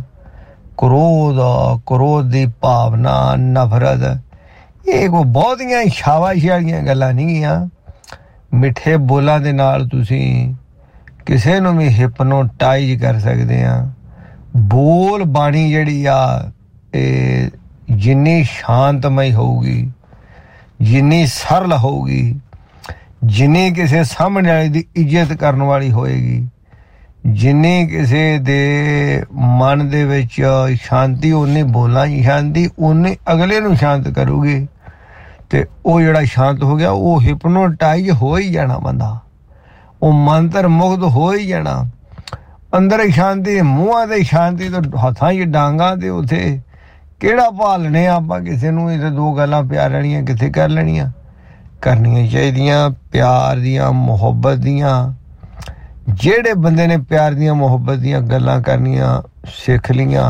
A: ਕ੍ਰੋਧ ਦੀ ਭਾਵਨਾ ਨਫ਼ਰਤ ਇਹ ਕੋਈ ਬਹੁਤੀਆਂ ਸ਼ਾਬਾਸ਼ੀ ਵਾਲੀਆਂ ਗੱਲਾਂ ਨਹੀਂ ਆ ਮਿੱਠੇ ਬੋਲਾਂ ਦੇ ਨਾਲ ਤੁਸੀਂ ਕਿਸੇ ਨੂੰ ਵੀ ਹਿਪਨੋਟਾਈਜ਼ ਕਰ ਸਕਦੇ ਆ ਬੋਲ ਬਾਣੀ ਜਿਹੜੀ ਆ ਇਹ ਜਿੰਨੀ ਸ਼ਾਂਤਮਈ ਹੋਊਗੀ ਜਿੰਨੀ ਸਰਲ ਹੋਊਗੀ ਜਿੰਨੀ ਕਿਸੇ ਸਾਹਮਣੇ ਵਾਲੇ ਦੀ ਇੱਜ਼ਤ ਕਰਨ ਵਾਲੀ ਹੋਏਗੀ ਜਿੰਨੀ ਕਿਸੇ ਦੇ ਮਨ ਦੇ ਵਿੱਚ ਸ਼ਾਂਤੀ ਉਨੀ ਬੋਲਾਂ ਦੀ ਸ਼ਾਂਤੀ ਉਨੀ ਅਗਲੇ ਨੂੰ ਸ਼ਾਂਤ ਕਰੂਗੀ ਤੇ ਉਹ ਜਿਹੜਾ ਸ਼ਾਂਤ ਹੋ ਗਿਆ ਉਹ ਹਿਪਨੋਟਾਈਜ਼ ਹੋ ਹੀ ਜਾਣਾ ਬੰਦਾ ਉਹ ਮੰਤਰ ਮੁਗਧ ਹੋ ਹੀ ਜਾਣਾ ਅੰਦਰ ਹੀ ਸ਼ਾਂਤੀ ਮੂੰਹਾਂ ਤੇ ਸ਼ਾਂਤੀ ਤੇ ਹੱਥਾਂ 'ਚ ਡਾਂਗਾਂ ਤੇ ਉੱਥੇ ਕਿਹੜਾ ਭਾਲਣੇ ਆਪਾਂ ਕਿਸੇ ਨੂੰ ਇਹ 2 ਗੱਲਾਂ ਪਿਆਰ ਵਾਲੀਆਂ ਕਿੱਥੇ ਕਰ ਲੈਣੀਆਂ ਕਰਨੀਆਂ ਚਾਹੀਦੀਆਂ ਪਿਆਰ ਦੀਆਂ ਮੁਹੱਬਤ ਦੀਆਂ ਜਿਹੜੇ ਬੰਦੇ ਨੇ ਪਿਆਰ ਦੀਆਂ ਮੁਹੱਬਤ ਦੀਆਂ ਗੱਲਾਂ ਕਰਨੀਆਂ ਸਿੱਖ ਲੀਆਂ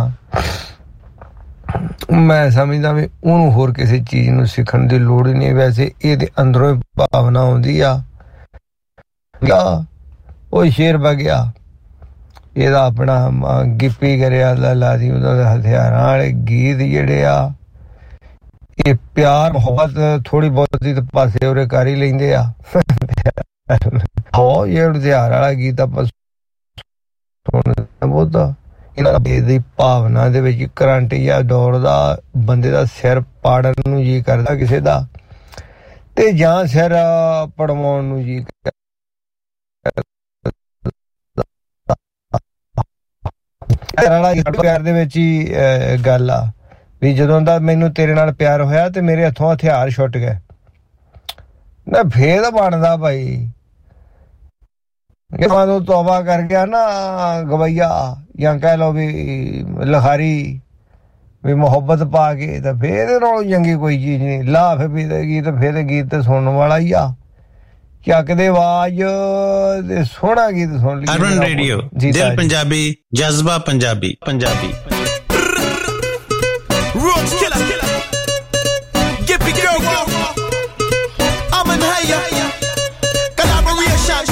A: ਮੈਂ ਸਮਝਦਾ ਵੀ ਉਹਨੂੰ ਹੋਰ ਕਿਸੇ ਚੀਜ਼ ਨੂੰ ਸਿੱਖਣ ਦੀ ਲੋੜ ਹੀ ਨਹੀਂ ਵੈਸੇ ਇਹਦੇ ਅੰਦਰੋਂ ਹੀ ਭਾਵਨਾ ਆਉਂਦੀ ਆ ਉਹ ਸ਼ੇਰ ਵਗਿਆ ਇਹਦਾ ਆਪਣਾ ਗਿੱਪੀ ਗਰੇਵਾਲ ਲਾ ਦੀ ਉਹਦਾ ਹਥਿਆਰਾਂ ਵਾਲੇ ਗੀਤ ਜਿਹੜੇ ਆ ਇਹ ਪਿਆਰ ਮੁਹੱਬਤ ਥੋੜੀ ਬਹੁਤੀ ਤੇ ਪਾਸੇ ਉਰੇ ਕਰ ਹੀ ਲੈਂਦੇ ਆ ਹੋ ਇਹ ਹਥਿਆਰ ਵਾਲਾ ਗੀਤ ਆਪਾਂ ਬਹੁਤ ਇਹਨਾਂ ਦੀ ਭਾਵਨਾ ਦੇ ਵਿੱਚ ਕਰੰਟ ਜਾਂ ਦੌੜਦਾ ਬੰਦੇ ਦਾ ਸਿਰ ਪਾੜਨ ਨੂੰ ਜੀ ਕਰਦਾ ਕਿਸੇ ਦਾ ਤੇ ਜਾਂ ਸਿਰ ਪੜਵਾਉਣ ਨੂੰ ਜੀ ਪਿਆਰ ਦੇ ਵਿੱਚ ਹੀ ਗੱਲ ਆ ਵੀ ਜਦੋਂ ਦਾ ਮੈਨੂੰ ਤੇਰੇ ਨਾਲ ਪਿਆਰ ਹੋਇਆ ਤੇ ਮੇਰੇ ਹੱਥੋਂ ਹਥਿਆਰ ਛੁੱਟ ਗਏ ਨਾ ਫੇਰ ਬਣਦਾ ਭਾਈ ਜਦੋਂ ਤੋਬਾ ਕਰ ਗਿਆ ਨਾ ਗਵਈਆ ਜਾਂ ਕਹਿ ਲਓ ਵੀ ਲਿਖਾਰੀ ਵੀ ਮੁਹੱਬਤ ਪਾ ਕੇ ਤਾਂ ਫੇਰ ਇਹਦੇ ਨਾਲੋਂ ਚੰਗੀ ਕੋਈ ਚੀਜ਼ ਨਹੀਂ ਲਾਫ ਵੀ ਗੀਤ ਫੇਰ ਗੀਤ ਤੇ ਸੁਣਨ ਵਾਲਾ ਹੀ ਆ ਚੱਕਦੇ ਆਵਾਜ਼ ਤੇ ਸੋਹਣਾ ਗੀਤ ਸੁਣ ਲਈ
C: ਅਰਬਨ ਰੇਡੀਓ ਦਿਲ ਪੰਜਾਬੀ ਜਜ਼ਬਾ Punjabi Punjabi
D: Roach killer, Gippy girl, I'm an higher, collaboration,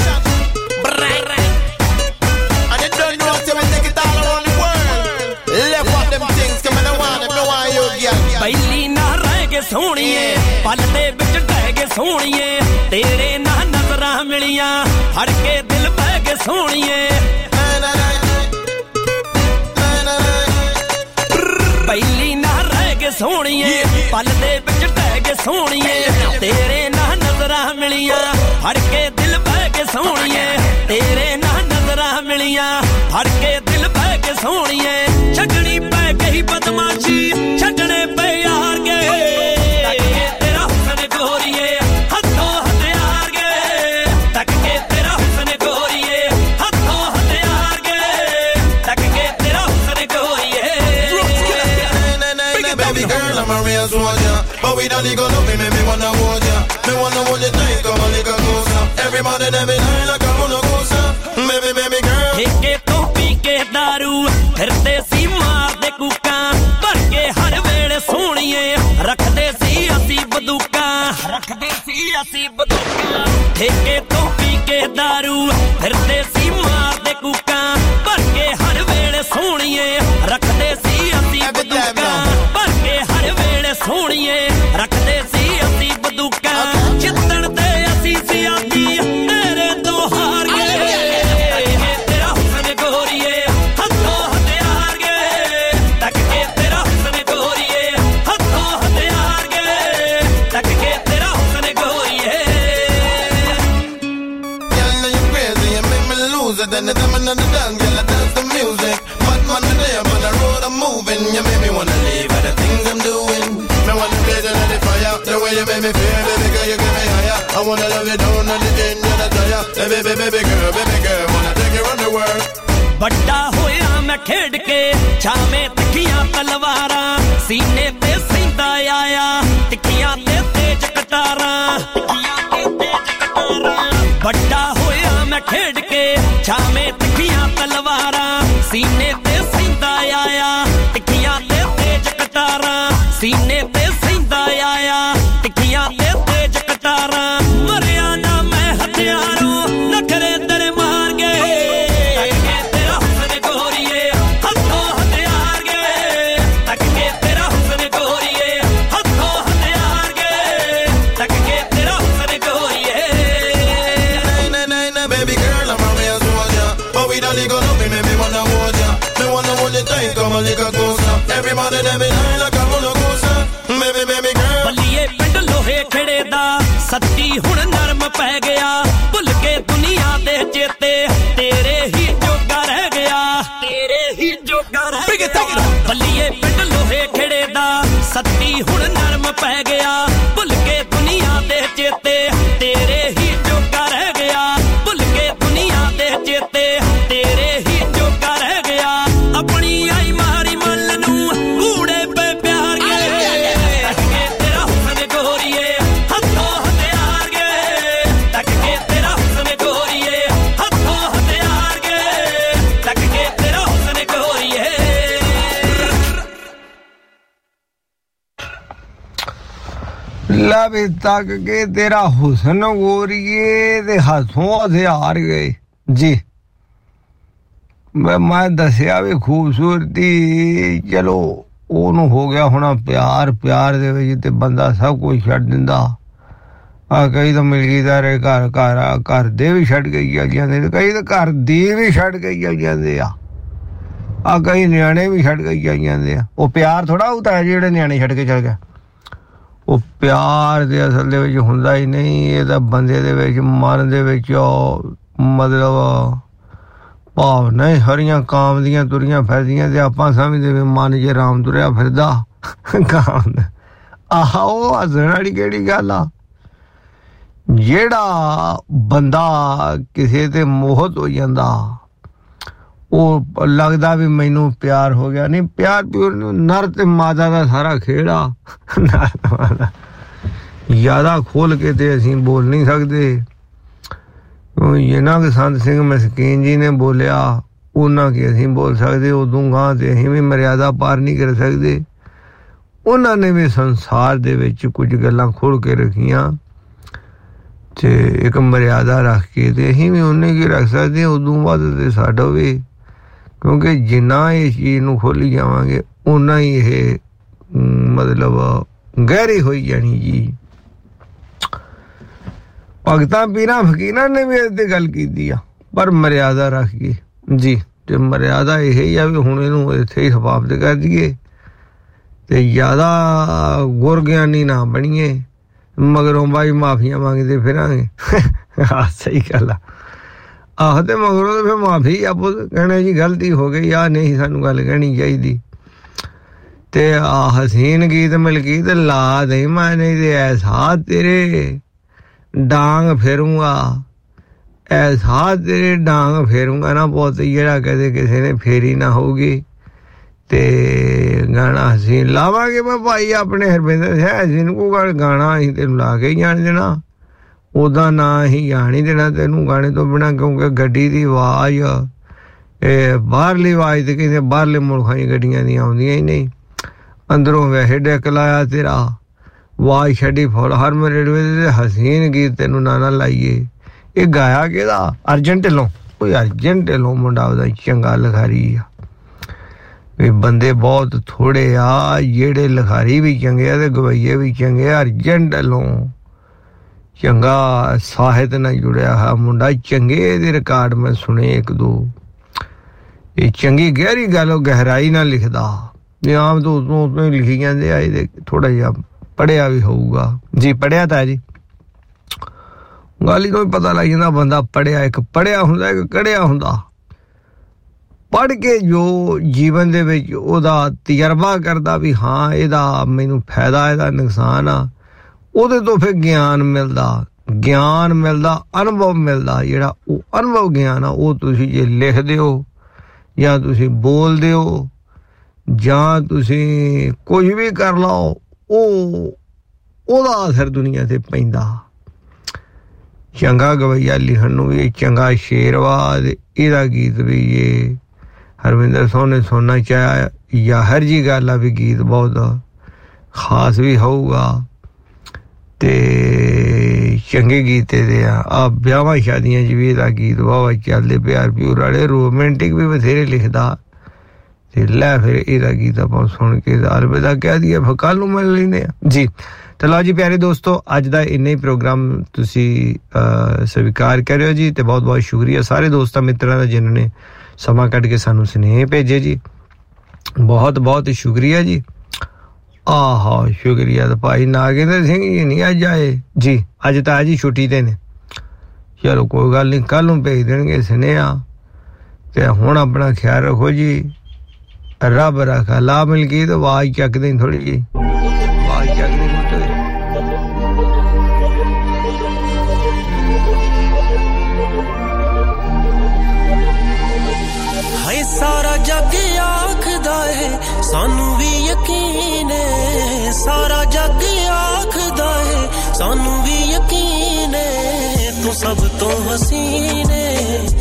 D: and you don't know till we take it all around the world. Left up them things, come on, I want them, no one you get.
E: ਪਹਿਲੀ ਨਾ ਰਹਿ ਕੇ ਸੋਹਣੀਏ ਪਲ ਦੇ ਵਿੱਚ ਟਹਿ ਕੇ ਸੋਹਣੀਏ ਤੇਰੇ ਨਾਲ ਨਜ਼ਰਾਂ ਮਿਲੀਆਂ ਹੜ ਕੇ ਦਿਲ ਬਹਿ ਕੇ ਸੋਹਣੀਏ ਪਹਿਲੀ ਨਾ ਰਹਿ ਕੇ ਸੋਹਣੀਏ ਪਲ ਦੇ ਵਿੱਚ ਟਹਿ ਕੇ ਸੋਹਣੀਏ ਤੇਰੇ ਨਾਲ ਨਜ਼ਰਾਂ ਮਿਲੀਆਂ ਹੜ ਕੇ ਦਿਲ ਬਹਿ ਕੇ ਸੋਹਣੀਏ ਤੇਰੇ ਨਾਲ ਨਜ਼ਰਾਂ ਮਿਲੀਆਂ ਹੜ ਕੇ ਦਿਲ ਬਹਿ ਕੇ ਸੋਹਣੀਏ ਛੱਡਣੀ ਪੈ ਗਈ ਬਦਮਾਸ਼ੀ ਛੱਡਣੇ ਪੈ ਯਾਰ ਗਏ ਤੇਰਾ ਹੁਸਨ ਗੋਰੀਏ ਹੱਥੋਂ ਹਥਿਆਰ ਗਏ ਤੱਕ ਕੇ ਤੇਰਾ ਹੁਸਨ ਗੋਰੀਏ ਹੱਥੋਂ ਹਥਿਆਰ ਗਏ ਤੱਕ ਕੇ ਤੇਰਾ ਹੁਸਨ ਗੋਰੀਏ
D: Baby girl, I'm a real soldier, but we don't go love me, me wanna hold ya. Me wanna hold you tight, come on, like a closer. Everybody every night like a roller coaster. Baby girl.
E: ਠੇਕੇ ਤੋਂ ਪੀ ਕੇ ਦਾਰੂ ਫਿਰਦੇ ਸੀ ਮਾਰਦੇ ਕੂਕਾਂ ਭਰ ਕੇ ਹਰ ਵੇਲੇ ਸੋਹਣੀਏ ਰੱਖਦੇ ਸੀ ਅਸੀਂ ਬੰਦੂਕਾਂ ਠੇਕੇ ਤੋਂ ਪੀ ਕੇ ਦਾਰੂ ਫਿਰਦੇ ਸੀ ਮਾਰਦੇ ਕੂਕਾਂ ਭਰ ਕੇ ਹਰ ਵੇਲੇ ਸੋਹਣੀਏ ਰੱਖਦੇ ਸੀ ਅਸੀਂ ਬੰਦੂਕਾਂ ਭਰ ਕੇ ਹਰ ਵੇਲੇ ਸੋਹਣੀਏ ਰੱਖਦੇ ਸੀ ਅਸੀਂ ਬੰਦੂਕਾਂ ਜਿੱਤਣ ਤੇ ਅਸੀਂ ਸੀ ਆਦੀ ਤੇਰੇ ਤੋਂ ਹਾਰ ਗਏ ਤੇਰਾ ਹੁਸਨ ਗੋਰੀਏ ਹੱਥੋਂ ਹਥਿਆਰ ਗਏ ਤੱਕ ਕੇ ਤੇਰਾ ਹੁਸਨ ਗੋਰੀਏ ਹੱਥੋਂ ਹਥਿਆਰ ਗਏ ਤੱਕ ਕੇ ਤੇਰਾ ਹੁਸਨ ਗੋਰੀਏ
D: Girl, you crazy, you make me lose it. And the time another dance, girl, I dance the music. But man, the day I'm on the road, I'm moving. You make me wanna leave all the things I'm doing. Me wanna blaze it like the fire. The way you make me feel, baby girl, you get me higher. I wanna love you down on the end, you're the tire. Baby girl, wanna take you around the world.
E: ਵੱਡਾ ਹੋਇਆ ਮੈਂ ਖੇਡ ਕੇ ਛਾਵੇਂ ਤਿੱਖੀਆਂ ਤਲਵਾਰਾਂ ਸੀਨੇ ਤੇ ਸਿੰਦਾ ਆਇਆ ਤਿੱਖੀਆਂ ਤੇ ਤੇਜ ਕਟਾਰਾਂ ਵੱਡਾ ਹੋਇਆ ਮੈਂ ਖੇਡ ਕੇ ਛਾਵੇਂ ਤਿੱਖੀਆਂ ਤਲਵਾਰਾਂ ਸੀਨੇ ਤੇ ਸਿੰਦਾ ਆਇਆ ਤਿੱਖੀਆਂ ਤੇ ਤੇਜ ਕਟਾਰਾਂ ਸੀਨੇ ਤੇ ਸਿੰਦਾ ਆਇਆ ਤਿੱਖੀਆਂ ਤੇ ਤੇਜ ਕਟਾਰਾਂ ਮਰਿਆ ਨਾ ਮੈਂ ਹਥਿਆਰੋਂ ਨਖਰੇ ਤੇਰੇ ਮਾਰ ਗਏ ਤੇਰਾ ਹੁਸਨ ਗੋਰੀਏ ਹੱਥੋਂ ਹਥਿਆਰ ਗਏ ਤੱਕ ਕੇ ਤੇਰਾ ਹੁਸਨ ਗੋਰੀਏ ਹੱਥੋਂ ਹਥਿਆਰ ਗਏ ਤੱਕ ਕੇ ਤੇਰਾ ਹੁਸਨ ਗੋਰੀਏ
D: Baby girl, I'm a real soldier, but we don't go love me, me wanna hold ya. Me wanna hold you tight, come on, like a closer. Everybody every night like a roller coaster. Baby girl.
E: ਬੱਲੀਏ ਪਿੰਡ ਲੋਹੇ ਖੇੜੇ ਦਾ ਸੱਤੀ ਹੁਣ ਨਰਮ ਪੈ ਗਿਆ ਭੁੱਲ ਕੇ ਦੁਨੀਆ ਦੇ ਚੇਤੇ ਤੇਰੇ ਹੀ ਜੋਗਾ ਰਹਿ ਗਿਆ ਬੱਲੀਏ ਪਿੰਡ ਲੋਹੇ ਖੇੜੇ ਦਾ ਸੱਤੀ ਹੁਣ ਨਰਮ ਪੈ ਗਿਆ ਭੁੱਲ ਕੇ ਦੁਨੀਆ ਦੇ ਚੇਤੇ ਤੇਰੇ ਹੀ ਜੋਗਾ ਰਹਿ ਗਿਆ ਭੁੱਲ ਕੇ ਦੁਨੀਆ ਦੇ ਚੇਤੇ ਤੇਰੇ ਹੀ ਜੋਗਾ ਰਹਿ ਗਿਆ ਆਪਣੀ ਆਈ ਮਾਰੀ ਮੱਲ ਨੂੰ ਕੂੜੇ ਪੇ ਪਿਆਰ ਗਏ ਤੇਰਾ ਹੁਸਨ ਗੋਰੀਏ ਹੱਥੋਂ ਹਥਿਆਰ ਗਏ ਤੱਕ ਕੇ ਤੇਰਾ ਹੁਸਨ ਗੋਰੀਏ ਹੱਥੋਂ ਹਥਿਆਰ ਗਏ ਤੱਕ ਕੇ ਤੇਰਾ ਹੁਸਨ ਗੋਰੀਏ
A: ਲਾ ਵੀ ਤੱਕ ਕੇ ਤੇਰਾ ਹੁਸਨ ਗੋਰੀਏ ਦੇ ਹੱਥੋਂ ਹਥਿਆਰ ਗਏ ਜੀ ਮੈਂ ਦੱਸਿਆ ਵੀ ਖੂਬਸੂਰਤੀ ਚਲੋ ਉਹਨੂੰ ਹੋ ਗਿਆ ਹੋਣਾ ਪਿਆਰ ਦੇ ਵਿੱਚ ਤੇ ਬੰਦਾ ਸਭ ਕੁਝ ਛੱਡ ਦਿੰਦਾ ਆ ਕਈ ਤਾਂ ਮਿਲਗੀਦਾਰੇ ਘਰ ਦੇ ਵੀ ਛੱਡ ਗਈ ਜਾਂਦੇ ਤੇ ਕਈ ਤਾਂ ਘਰ ਦੀ ਵੀ ਛੱਡ ਗਈ ਜਾਂਦੇ ਆ ਆ ਕਈ ਨਿਆਣੇ ਵੀ ਛੱਡ ਕੇ ਜਾਈ ਜਾਂਦੇ ਆ ਉਹ ਪਿਆਰ ਥੋੜਾ ਹੁੰਦਾ ਜਿਹੜੇ ਨਿਆਣੇ ਛੱਡ ਕੇ ਚਲ ਗਿਆ ਉਹ ਪਿਆਰ ਦੇ ਅਸਲ ਦੇ ਵਿੱਚ ਹੁੰਦਾ ਹੀ ਨਹੀਂ ਇਹ ਤਾਂ ਬੰਦੇ ਦੇ ਵਿੱਚ ਮਨ ਦੇ ਵਿੱਚ ਮਤਲਬ ਭਾਵਨਾ ਹਰੀਆਂ ਕਾਮ ਦੀਆਂ ਤੁਰੀਆਂ ਫਿਰਦੀਆਂ ਤੇ ਆਪਾਂ ਸਮਝਦੇ ਵੀ ਮਨ 'ਚ ਰਾਮ ਤੁਰਿਆ ਫਿਰਦਾ ਕਾਮ ਆਹੋ ਹੱਸਣ ਵਾਲੀ ਕਿਹੜੀ ਗੱਲ ਆ ਜਿਹੜਾ ਬੰਦਾ ਕਿਸੇ ਤੇ ਮੋਹਤ ਹੋ ਜਾਂਦਾ ਉਹ ਲੱਗਦਾ ਵੀ ਮੈਨੂੰ ਪਿਆਰ ਹੋ ਗਿਆ ਨਹੀਂ ਪਿਆਰ ਨਰ ਤੇ ਮਾਦਾ ਦਾ ਸਾਰਾ ਖੇੜਾ ਜ਼ਿਆਦਾ ਖੋਲ ਕੇ ਤੇ ਅਸੀਂ ਬੋਲ ਨਹੀਂ ਸਕਦੇ ਜਿੰਨਾ ਕਿ ਸੰਤ ਸਿੰਘ ਮਸਕੀਨ ਜੀ ਨੇ ਬੋਲਿਆ ਉਹਨਾਂ ਕੀ ਅਸੀਂ ਬੋਲ ਸਕਦੇ ਉਦੋਂ ਗਾਂ ਤੇ ਅਸੀਂ ਵੀ ਮਰਿਆਦਾ ਪਾਰ ਨਹੀਂ ਕਰ ਸਕਦੇ ਉਹਨਾਂ ਨੇ ਵੀ ਸੰਸਾਰ ਦੇ ਵਿੱਚ ਕੁਝ ਗੱਲਾਂ ਖੋਲ ਕੇ ਰੱਖੀਆਂ ਤੇ ਇੱਕ ਮਰਿਆਦਾ ਰੱਖ ਕੇ ਤੇ ਅਸੀਂ ਵੀ ਉਹਨੇ ਕੀ ਰੱਖ ਸਕਦੇ ਉਦੋਂ ਬਾਅਦ ਤੇ ਸਾਡਾ ਵੀ ਕਿਉਂਕਿ ਜਿੰਨਾ ਇਸ ਚੀਜ਼ ਨੂੰ ਖੋਲੀ ਜਾਵਾਂਗੇ ਓਨਾ ਹੀ ਇਹ ਮਤਲਬ ਗਹਿਰੀ ਹੋਈ ਜਾਣੀ ਜੀ ਭਗਤਾਂ ਪੀਰਾਂ ਫਕੀਰਾਂ ਨੇ ਵੀ ਇਸ ਤੇ ਗੱਲ ਕੀਤੀ ਆ ਪਰ ਮਰਿਆਦਾ ਰੱਖ ਕੇ ਜੀ ਤੇ ਮਰਿਆਦਾ ਇਹ ਹੀ ਆ ਵੀ ਹੁਣ ਇਹਨੂੰ ਇੱਥੇ ਹੀ ਸਮਾਪਤ ਕਰ ਦਈਏ ਤੇ ਜ਼ਿਆਦਾ ਗੁਰ ਗਿਆਨੀ ਨਾ ਬਣੀਏ ਮਗਰੋਂ ਬਾਈ ਮਾਫੀਆਂ ਮੰਗਦੇ ਫਿਰਾਂਗੇ ਸਹੀ ਗੱਲ ਆ ਆਹ ਤੇ ਮਗਰੋਂ ਤੇ ਫਿਰ ਮਾਫੀ ਆਪੋ ਕਹਿਣਾ ਜੀ ਗਲਤੀ ਹੋ ਗਈ ਆ ਨਹੀਂ ਸਾਨੂੰ ਗੱਲ ਕਹਿਣੀ ਚਾਹੀਦੀ ਤੇ ਆ ਹਸੀਨ ਗੀਤ ਮਲਕੀਤ ਲਾ ਦੇ ਮੈਂ ਨਹੀਂ ਤੇ ਐਸਾ ਤੇਰੇ ਡਾਂਗ ਫੇਰੂੰਗਾ ਐਸਾ ਤੇਰੇ ਡਾਂਗ ਫੇਰੂੰਗਾ ਨਾ ਬਹੁਤ ਜਿਹੜਾ ਕਦੇ ਕਿਸੇ ਨੇ ਫੇਰੀ ਨਾ ਹੋਊਗੀ ਤੇ ਗਾਣਾ ਹਸੀਨ ਲਾਵਾਂਗੇ ਮੈਂ ਭਾਈ ਆਪਣੇ ਹਰਵਿੰਦਰ ਸਿੰਘ ਹਸੀਨ ਕੋ ਗਾਣਾ ਅਸੀਂ ਤੈਨੂੰ ਲਾ ਕੇ ਹੀ ਜਾਣ ਦੇਣਾ ਉਹਦਾ ਨਾਂ ਹੀ ਜਾਣ ਹੀ ਦੇਣਾ ਤੈਨੂੰ ਗਾਣੇ ਤੋਂ ਬਿਨਾਂ ਕਿਉਂਕਿ ਗੱਡੀ ਦੀ ਆਵਾਜ਼ ਇਹ ਬਾਹਰਲੀ ਆਵਾਜ਼ ਤੇ ਕਿਸੇ ਬਾਹਰਲੇ ਮੁਲਕਾਂ ਦੀਆਂ ਗੱਡੀਆਂ ਦੀਆਂ ਆਉਂਦੀਆਂ ਹੀ ਨਹੀਂ ਅੰਦਰੋਂ ਵੈਸੇ ਡੈਕ ਲਾਇਆ ਤੇਰਾ ਆਵਾਜ਼ ਛੱਡੀ ਫੁੱਲ ਹਰ ਰੇਡਵੇ ਤੇ ਹਸੀਨ ਗੀਤ ਤੈਨੂੰ ਨਾ ਲਾਈਏ ਇਹ ਗਾਇਆ ਕਿਹਦਾ ਅਰਜਨ ਢਿੱਲੋਂ ਕੋਈ ਅਰਜਨ ਢਿੱਲੋਂ ਮੁੰਡਾ ਉਹਦਾ ਚੰਗਾ ਲਿਖਾਰੀ ਆ ਵੀ ਬੰਦੇ ਬਹੁਤ ਥੋੜੇ ਆ ਜਿਹੜੇ ਲਿਖਾਰੀ ਵੀ ਚੰਗੇ ਆ ਤੇ ਗਵਈਏ ਵੀ ਚੰਗੇ ਆ ਅਰਜਨ ਢਿੱਲੋਂ ਚੰਗਾ ਸਾਹਿਤ ਨਾਲ ਜੁੜਿਆ ਹੈ ਮੁੰਡਾ ਚੰਗੇ ਇਹਦੇ ਰਿਕਾਰਡ ਮੈਂ ਸੁਣੇ ਇੱਕ ਦੋ ਇਹ ਚੰਗੀ ਗਹਿਰੀ ਗੱਲ ਉਹ ਗਹਿਰਾਈ ਨਾਲ ਲਿਖਦਾ ਇਹ ਆਮ ਤੋਂ ਉਦੋਂ ਹੀ ਲਿਖੀ ਜਾਂਦੇ ਆ ਇਹਦੇ ਥੋੜਾ ਜਿਹਾ ਪੜ੍ਹਿਆ ਵੀ ਹੋਊਗਾ ਜੀ ਪੜ੍ਹਿਆ ਤਾਂ ਜੀ ਗੱਲ ਹੀ ਤੋਂ ਪਤਾ ਲੱਗ ਜਾਂਦਾ ਬੰਦਾ ਪੜ੍ਹਿਆ ਇੱਕ ਪੜ੍ਹਿਆ ਹੁੰਦਾ ਇੱਕ ਕੜਿਆ ਹੁੰਦਾ ਪੜ੍ਹ ਕੇ ਜੋ ਜੀਵਨ ਦੇ ਵਿੱਚ ਉਹਦਾ ਤਜਰਬਾ ਕਰਦਾ ਵੀ ਹਾਂ ਇਹਦਾ ਮੈਨੂੰ ਫਾਇਦਾ ਇਹਦਾ ਨੁਕਸਾਨ ਆ ਉਹਦੇ ਤੋਂ ਫਿਰ ਗਿਆਨ ਮਿਲਦਾ ਅਨੁਭਵ ਮਿਲਦਾ ਜਿਹੜਾ ਉਹ ਅਨੁਭਵ ਗਿਆਨ ਆ ਉਹ ਤੁਸੀਂ ਜੇ ਲਿਖਦੇ ਹੋ ਜਾਂ ਤੁਸੀਂ ਬੋਲਦੇ ਹੋ ਜਾਂ ਤੁਸੀਂ ਕੁਝ ਵੀ ਕਰ ਲਓ ਉਹਦਾ ਅਸਰ ਦੁਨੀਆ ਤੇ ਪੈਂਦਾ ਚੰਗਾ ਗਵਈਆ ਲਿਖਣ ਨੂੰ ਵੀ ਚੰਗਾ ਸ਼ੇਰ ਵਾ ਇਹਦਾ ਗੀਤ ਵੀ ਇਹ ਹਰਵਿੰਦਰ ਸਿੰਘ ਨੇ ਸੁਣਨਾ ਚਾਹਿਆ ਜ਼ਾਹਿਰ ਜੀ ਗੱਲ ਆ ਵੀ ਗੀਤ ਬਹੁਤ ਖਾਸ ਵੀ ਹੋਊਗਾ ਤੇ ਚੰਗੇ ਗੀਤ ਇਹਦੇ ਆ ਵਿਆਹਾਂ ਸ਼ਾਦੀਆਂ 'ਚ ਵੀ ਇਹਦਾ ਗੀਤ ਵਾਵਾ ਚੱਲਦੇ ਪਿਆਰ ਪਿਊਰ ਵਾਲੇ ਰੋਮਾਂਟਿਕ ਵੀ ਬਥੇਰੇ ਲਿਖਦਾ ਤੇ ਲੈ ਫਿਰ ਇਹਦਾ ਗੀਤ ਆਪਾਂ ਸੁਣ ਕੇ ਅਲਵਿਦਾ ਕਹਿ ਦਈਏ ਫਿਰ ਕੱਲ ਨੂੰ ਮਿਲ ਲੈਂਦੇ ਆ ਜੀ ਤੇ ਲਓ ਜੀ ਪਿਆਰੇ ਦੋਸਤੋ ਅੱਜ ਦਾ ਇੰਨਾ ਹੀ ਪ੍ਰੋਗਰਾਮ ਤੁਸੀਂ ਸਵੀਕਾਰ ਕਰਿਓ ਜੀ ਤੇ ਬਹੁਤ ਬਹੁਤ ਸ਼ੁਕਰੀਆ ਸਾਰੇ ਦੋਸਤਾਂ ਮਿੱਤਰਾਂ ਦਾ ਜਿਨ੍ਹਾਂ ਨੇ ਸਮਾਂ ਕੱਢ ਕੇ ਸਾਨੂੰ ਸੁਨੇਹੇ ਭੇਜੇ ਜੀ ਬਹੁਤ ਬਹੁਤ ਸ਼ੁਕਰੀਆ ਜੀ ਆਹਾ ਸ਼ੁਕਰੀਆ ਤੇ ਭਾਈ ਨਾਗਿੰਦਰ ਸਿੰਘ ਜੀ ਨਹੀਂ ਅੱਜ ਆਏ ਜੀ ਅੱਜ ਤਾਂ ਜੀ ਛੁੱਟੀ ਤੇ ਨੇ ਚਲੋ ਕੋਈ ਗੱਲ ਨਹੀਂ ਕੱਲ ਨੂੰ ਭੇਜ ਦੇਣਗੇ ਸੁਨੇਹਾ ਤੇ ਹੁਣ ਆਪਣਾ ਖਿਆਲ ਰੱਖੋ ਜੀ ਰੱਬ ਰੱਖਾ ਲਾ ਮਿਲ ਗਈ ਤਾਂ ਆਵਾਜ਼ ਚੱਕਦੇ ਥੋੜੀ ਜੀ ਆਵਾਜ਼ ਚੱਕਦੇ
E: ਹਾਏ ਸਾਰਾ ਜੱਗ ਆਖਦਾ ਏ ਸਾਨੂੰ ਵੀ ਯਕੀਨ ਏ ਸਾਰਾ ਜੱਗ ਆਖਦਾ ਏ ਸਾਨੂੰ ਵੀ ਯਕੀਨ ਏ ਤੂੰ ਸਭ ਤੋਂ ਹਸੀਨ ਏ